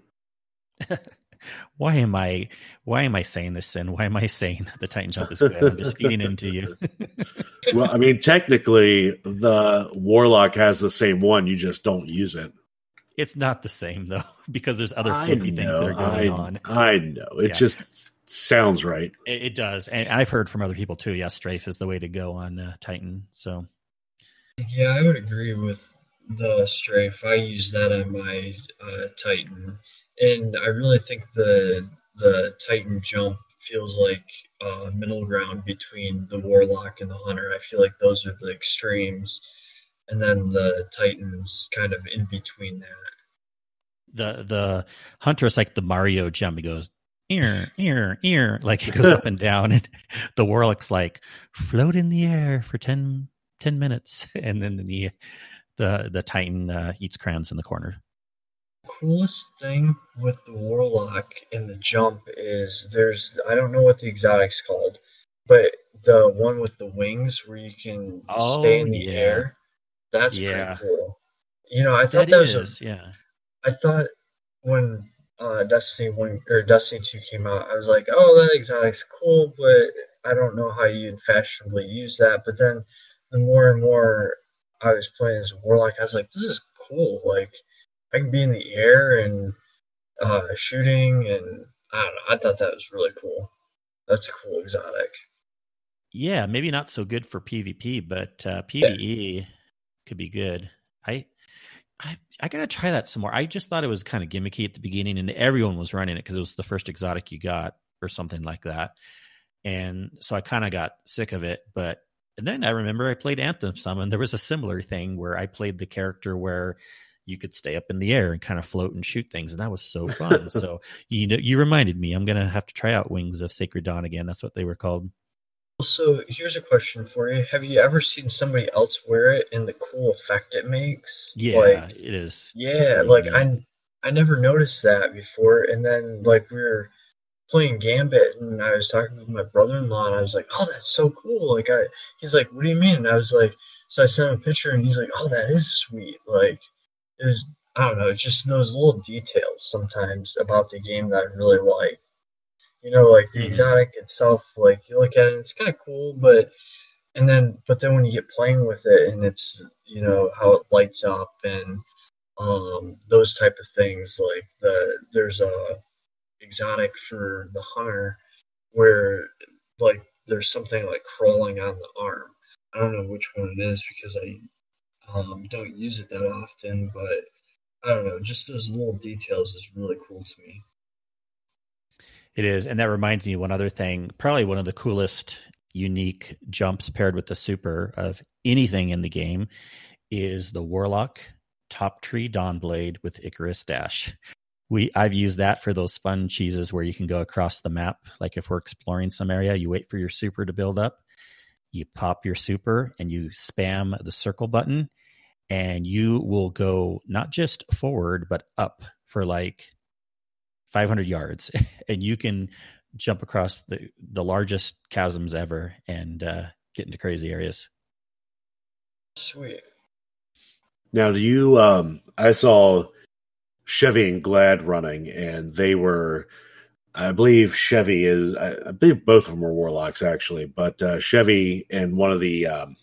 Why am I why am I saying this, Sin? Why am I saying that the Titan jump is good? I'm just feeding into you. Well, I mean, technically, the Warlock has the same one. You just don't use it. It's not the same, though, because there's other I floofy know, things that are going I, on. I know. It yeah. just sounds right. It, it does. And I've heard from other people, too. Yeah, strafe is the way to go on uh, Titan. So, yeah, I would agree with the strafe. I use that on my uh, Titan. And I really think the the Titan jump feels like uh, middle ground between the Warlock and the Hunter. I feel like those are the extremes, and then the Titan's kind of in between that. The the Hunter is like the Mario jump. He goes ear ear ear, like he goes up and down. And the Warlock's like float in the air for ten, ten minutes, and then the the the Titan uh, eats crayons in the corner. Coolest thing with the Warlock in the jump is there's I don't know what the exotic's called, but the one with the wings where you can oh, stay in the yeah. air. That's yeah. pretty cool. You know, I thought that, that was is, a, yeah. I thought when uh, Destiny one or Destiny two came out, I was like, oh, that exotic's cool, but I don't know how you'd fashionably use that. But then the more and more I was playing as a Warlock, I was like, this is cool. Like, I can be in the air and uh, shooting, and I don't know. I thought that was really cool. That's a cool exotic. Yeah, maybe not so good for PvP, but uh, PvE yeah. could be good. I, I, I gotta try that some more. I just thought it was kind of gimmicky at the beginning, and everyone was running it because it was the first exotic you got or something like that. And so I kind of got sick of it. But and then I remember I played Anthem some, and there was a similar thing where I played the character where you could stay up in the air and kind of float and shoot things. And that was so fun. So, you know, you reminded me, I'm going to have to try out Wings of Sacred Dawn again. That's what they were called. So here's a question for you. Have you ever seen somebody else wear it and the cool effect it makes? Yeah, like, it is. Yeah. Like I, I never noticed that before. And then like we were playing Gambit and I was talking with my brother-in-law and I was like, oh, that's so cool. Like I, he's like, what do you mean? And I was like, so I sent him a picture and he's like, oh, that is sweet. Like, it was, I don't know, just those little details sometimes about the game that I really like. You know, like the mm-hmm. exotic itself, like you look at it, it's kind of cool, but and then but then when you get playing with it and it's, you know, how it lights up and um those type of things, like the there's a exotic for the Hunter where like there's something like crawling on the arm. I don't know which one it is because I Um, don't use it that often, but I don't know. Just those little details is really cool to me. It is, and that reminds me of one other thing. Probably one of the coolest unique jumps paired with the super of anything in the game is the Warlock Top Tree Dawnblade with Icarus Dash. We I've used that for those fun cheeses where you can go across the map. Like if we're exploring some area, you wait for your super to build up, you pop your super and you spam the circle button, and you will go not just forward, but up for like five hundred yards. And you can jump across the, the largest chasms ever and uh, get into crazy areas. Sweet. Now, do you, um, I saw Chevy and Glad running, and they were, I believe Chevy is, I, I believe both of them were Warlocks actually, but uh, Chevy and one of the um,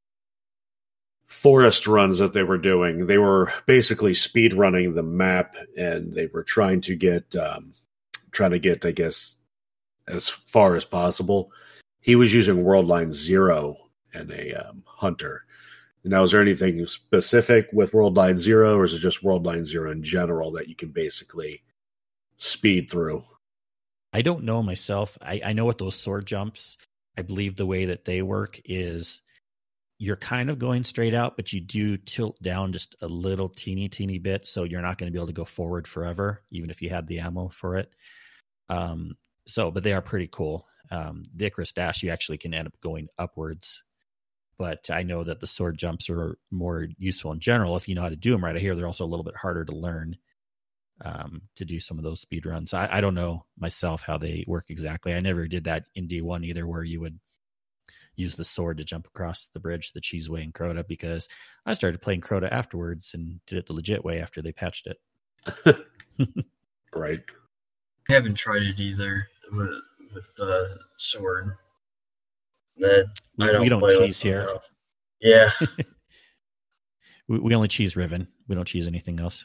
forest runs that they were doing, they were basically speed running the map, and they were trying to get, um, trying to get, I guess, as far as possible. He was using Worldline Zero and a um, Hunter. Now, is there anything specific with Worldline Zero, or is it just Worldline Zero in general that you can basically speed through? I don't know myself. I, I know what those sword jumps, I believe the way that they work is you're kind of going straight out, but you do tilt down just a little teeny, teeny bit. So you're not going to be able to go forward forever, even if you had the ammo for it. Um, so, but they are pretty cool. Um, the Icarus Dash, you actually can end up going upwards. But I know that the sword jumps are more useful in general if you know how to do them right. I hear they're also a little bit harder to learn um, to do some of those speed runs. I, I don't know myself how they work exactly. I never did that in D one either, where you would use the sword to jump across the bridge the cheese way in Crota, because I started playing Crota afterwards and did it the legit way after they patched it. Right. I haven't tried it either with, with the sword. That we, I don't, we don't play cheese here. Enough. Yeah. we, we only cheese Riven. We don't cheese anything else.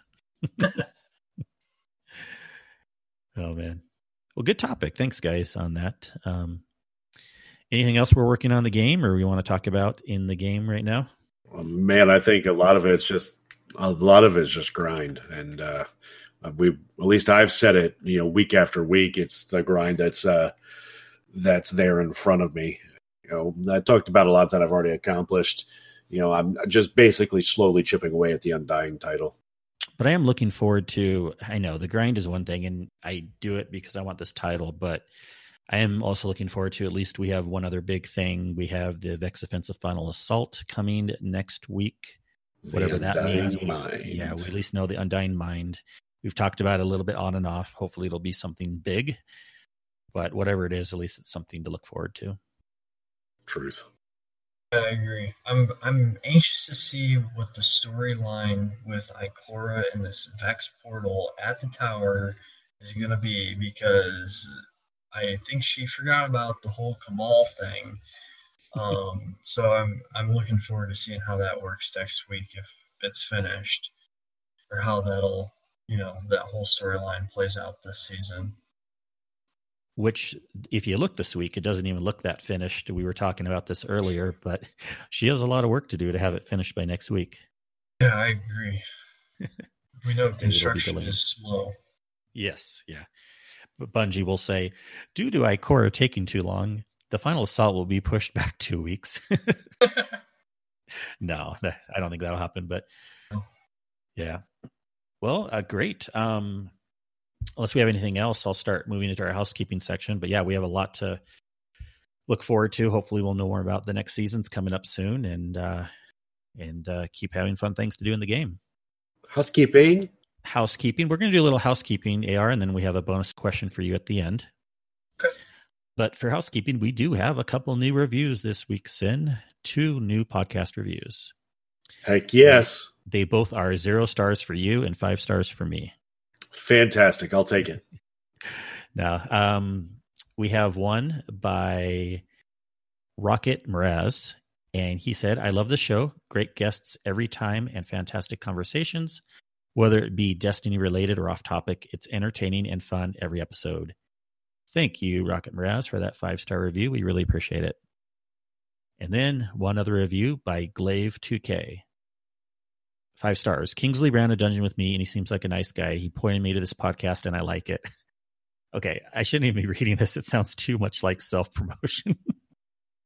Oh, man. Well, good topic. Thanks, guys, on that. Um, anything else we're working on the game, or we want to talk about in the game right now? Well, man, I think a lot of it's just a lot of it's just grind, and uh, we at least I've said it. You know, week after week, it's the grind that's uh, that's there in front of me. You know, I talked about a lot that I've already accomplished. You know, I'm just basically slowly chipping away at the Undying title. But I am looking forward to, I know the grind is one thing, and I do it because I want this title, but I am also looking forward to, at least we have one other big thing. We have the Vex Offensive Final Assault coming next week, whatever that means. We, yeah, we at least know the Undying Mind. We've talked about it a little bit on and off. Hopefully it'll be something big, but whatever it is, at least it's something to look forward to. Truth. I agree. I'm I'm anxious to see what the storyline with Ikora and this Vex portal at the tower is going to be, because I think she forgot about the whole Cabal thing. Um, so I'm I'm looking forward to seeing how that works next week if it's finished, or how that'll, you know, that whole storyline plays out this season. Which, if you look this week, it doesn't even look that finished. We were talking about this earlier, but she has a lot of work to do to have it finished by next week. Yeah, I agree. We know construction is slow. Yes, yeah. But Bungie will say, due to Ikora taking too long, the final assault will be pushed back two weeks. No, I don't think that'll happen, but yeah. Well, uh, great. Um, Unless we have anything else, I'll start moving into our housekeeping section. But yeah, we have a lot to look forward to. Hopefully we'll know more about the next season's coming up soon, and uh, and uh, keep having fun things to do in the game. Housekeeping? Housekeeping. We're going to do a little housekeeping, A R, and then we have a bonus question for you at the end. Okay. But for housekeeping, we do have a couple new reviews this week, Sin. Two new podcast reviews. Heck yes. They, they both are zero stars for you and five stars for me. Fantastic. I'll take it. Now, um, we have one by Rocket Mraz, and he said, I love the show. Great guests every time and fantastic conversations. Whether it be Destiny related or off topic, it's entertaining and fun every episode. Thank you, Rocket Mraz, for that five-star review. We really appreciate it. And then one other review by Glaive two K. Five stars. Kingsley ran a dungeon with me, and he seems like a nice guy. He pointed me to this podcast, and I like it. Okay, I shouldn't even be reading this. It sounds too much like self-promotion.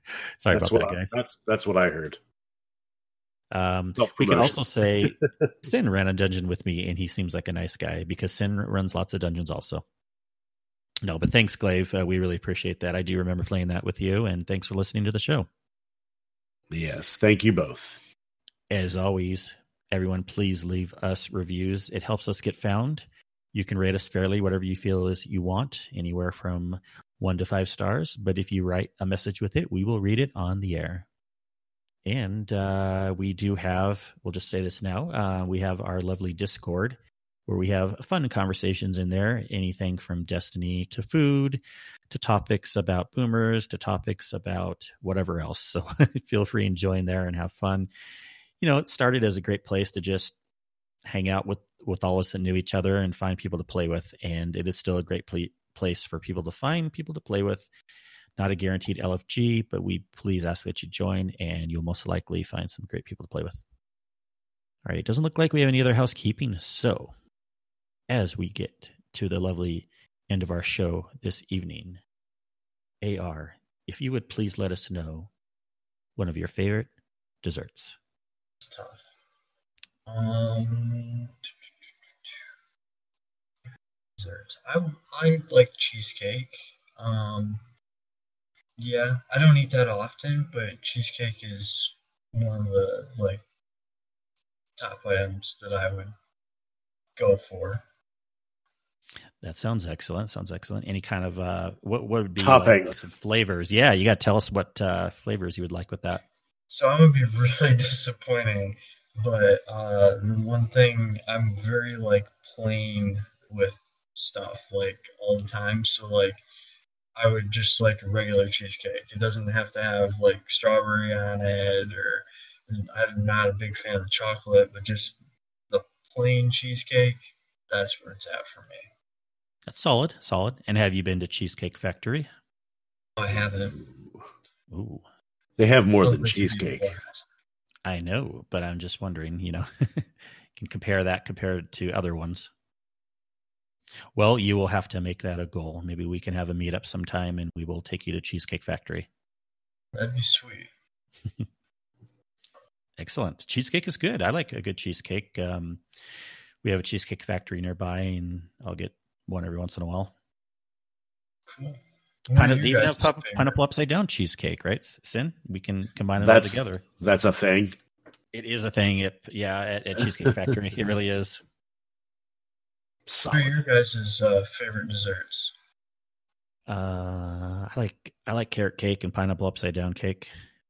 Sorry that's about what that, I, guys. that's that's what I heard. Um, we can also say Sin ran a dungeon with me, and he seems like a nice guy because Sin runs lots of dungeons also. No, but thanks, Glaive. Uh, we really appreciate that. I do remember playing that with you, and thanks for listening to the show. Yes, thank you both. As always, everyone, please leave us reviews. It helps us get found. You can rate us fairly, whatever you feel is you want, anywhere from one to five stars. But if you write a message with it, we will read it on the air. And uh, we do have, we'll just say this now, uh, we have our lovely Discord where we have fun conversations in there, anything from Destiny to food, to topics about boomers, to topics about whatever else. So feel free and join there and have fun. You know, it started as a great place to just hang out with, with all of us that knew each other and find people to play with. And it is still a great pl- place for people to find people to play with. Not a guaranteed L F G, but we please ask that you join, and you'll most likely find some great people to play with. All right, it doesn't look like we have any other housekeeping. So as we get to the lovely end of our show this evening, A R, if you would please let us know one of your favorite desserts. It's tough. Um, desserts. I I like cheesecake. Um, yeah, I don't eat that often, but cheesecake is one of the like top items that I would go for. That sounds excellent. Sounds excellent. Any kind of uh, what what would be Toppings. like some flavors? Yeah, you got to tell us what uh, flavors you would like with that. So I'm gonna be really disappointing, but uh, the one thing I'm very like plain with stuff like all the time. So like I would just like a regular cheesecake. It doesn't have to have like strawberry on it, or I'm not a big fan of chocolate, but just the plain cheesecake. That's where it's at for me. That's solid, solid. And have you been to Cheesecake Factory? I haven't. Ooh, They have more Sounds than like it'd be a cheesecake. blast. I know, but I'm just wondering, you know, can compare that compared to other ones. Well, you will have to make that a goal. Maybe we can have a meetup sometime and we will take you to Cheesecake Factory. That'd be sweet. Excellent. Cheesecake is good. I like a good cheesecake. Um, we have a Cheesecake Factory nearby, and I'll get one every once in a while. Cool. Pineapple, even have pop, pineapple upside down cheesecake, right? Sin, we can combine it That's, all together. That's a thing. It is a thing. It, yeah, at, at Cheesecake Factory, it really is. What are your Solid. guys' uh, favorite desserts? Uh, I like I like carrot cake and pineapple upside down cake.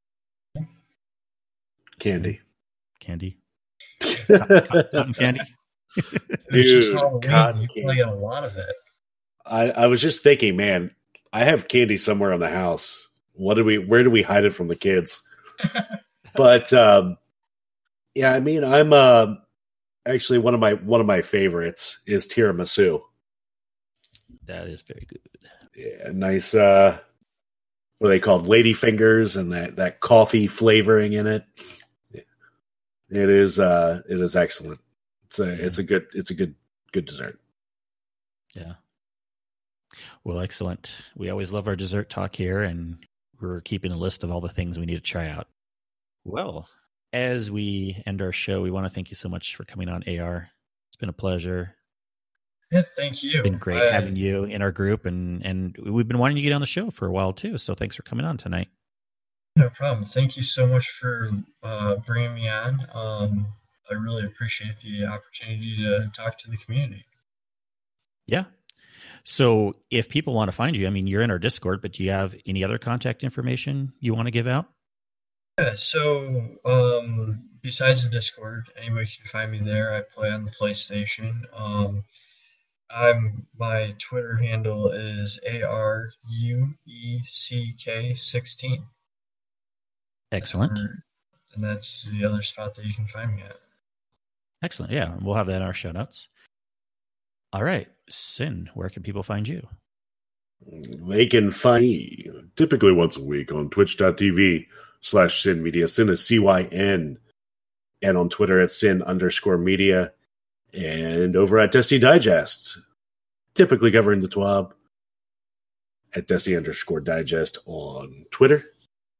Candy. Candy. Cotton candy. It's just Dude, Halloween. cotton You probably get a lot of it. I, I was just thinking, man, I have candy somewhere in the house. What do we? Where do we hide it from the kids? But um, yeah, I mean, I'm uh, actually one of my one of my favorites is tiramisu. That is very good. Yeah, nice. Uh, what are they called? Lady fingers, and that that coffee flavoring in it. Yeah. It is. Uh, it is excellent. It's a. It's a good. It's a good. Good dessert. Yeah. Well, excellent. We always love our dessert talk here, and we're keeping a list of all the things we need to try out. Well, as we end our show, we want to thank you so much for coming on, A R. It's been a pleasure. Yeah, thank you. It's been great I, having you in our group, and, and we've been wanting you to get on the show for a while, too, so thanks for coming on tonight. No problem. Thank you so much for uh, bringing me on. Um, I really appreciate the opportunity to talk to the community. Yeah. So if people want to find you, I mean, you're in our Discord, but do you have any other contact information you want to give out? Yeah, so um, besides the Discord, anybody can find me there. I play on the PlayStation. Um, I'm my Twitter handle is A R U E C K sixteen. Excellent. And that's the other spot that you can find me at. Excellent. Yeah, we'll have that in our show notes. All right. Sin, where can people find you? They can find me typically once a week on twitch.tv slash Sin Media. Sin is C Y N. And on Twitter at Sin underscore media. And over at Destiny Digest, typically covering the T W A B at Destiny underscore Digest on Twitter.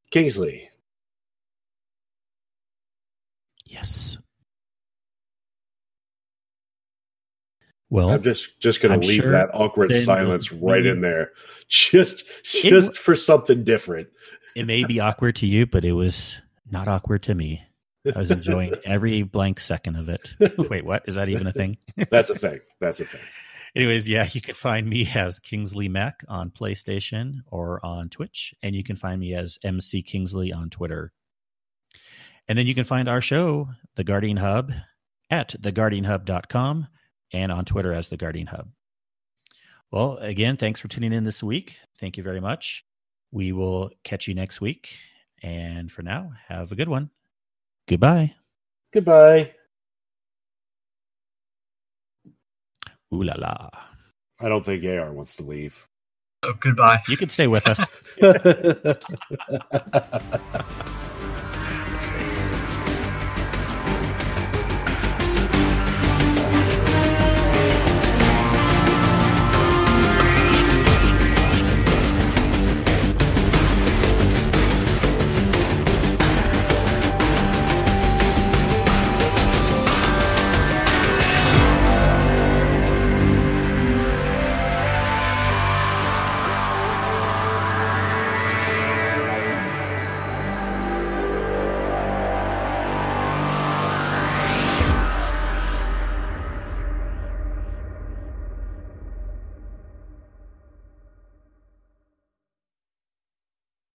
Kingsley. Yes. Well, I'm just just going I'm to leave sure that awkward then silence was right really- in there, just just It- for something different. It may be awkward to you, but it was not awkward to me. I was enjoying every blank second of it. Wait, what? Is that even a thing? That's a thing. That's a thing. Anyways, yeah, you can find me as Kingsley Mac on PlayStation or on Twitch, and you can find me as M C Kingsley on Twitter. And then you can find our show, The Guardian Hub, at the guardian hub dot com and on Twitter as The Guardian Hub. Well, again, thanks for tuning in this week. Thank you very much. We will catch you next week. And for now, have a good one. Goodbye. Goodbye. Ooh la la. I don't think A R wants to leave. Oh, goodbye. You could stay with us.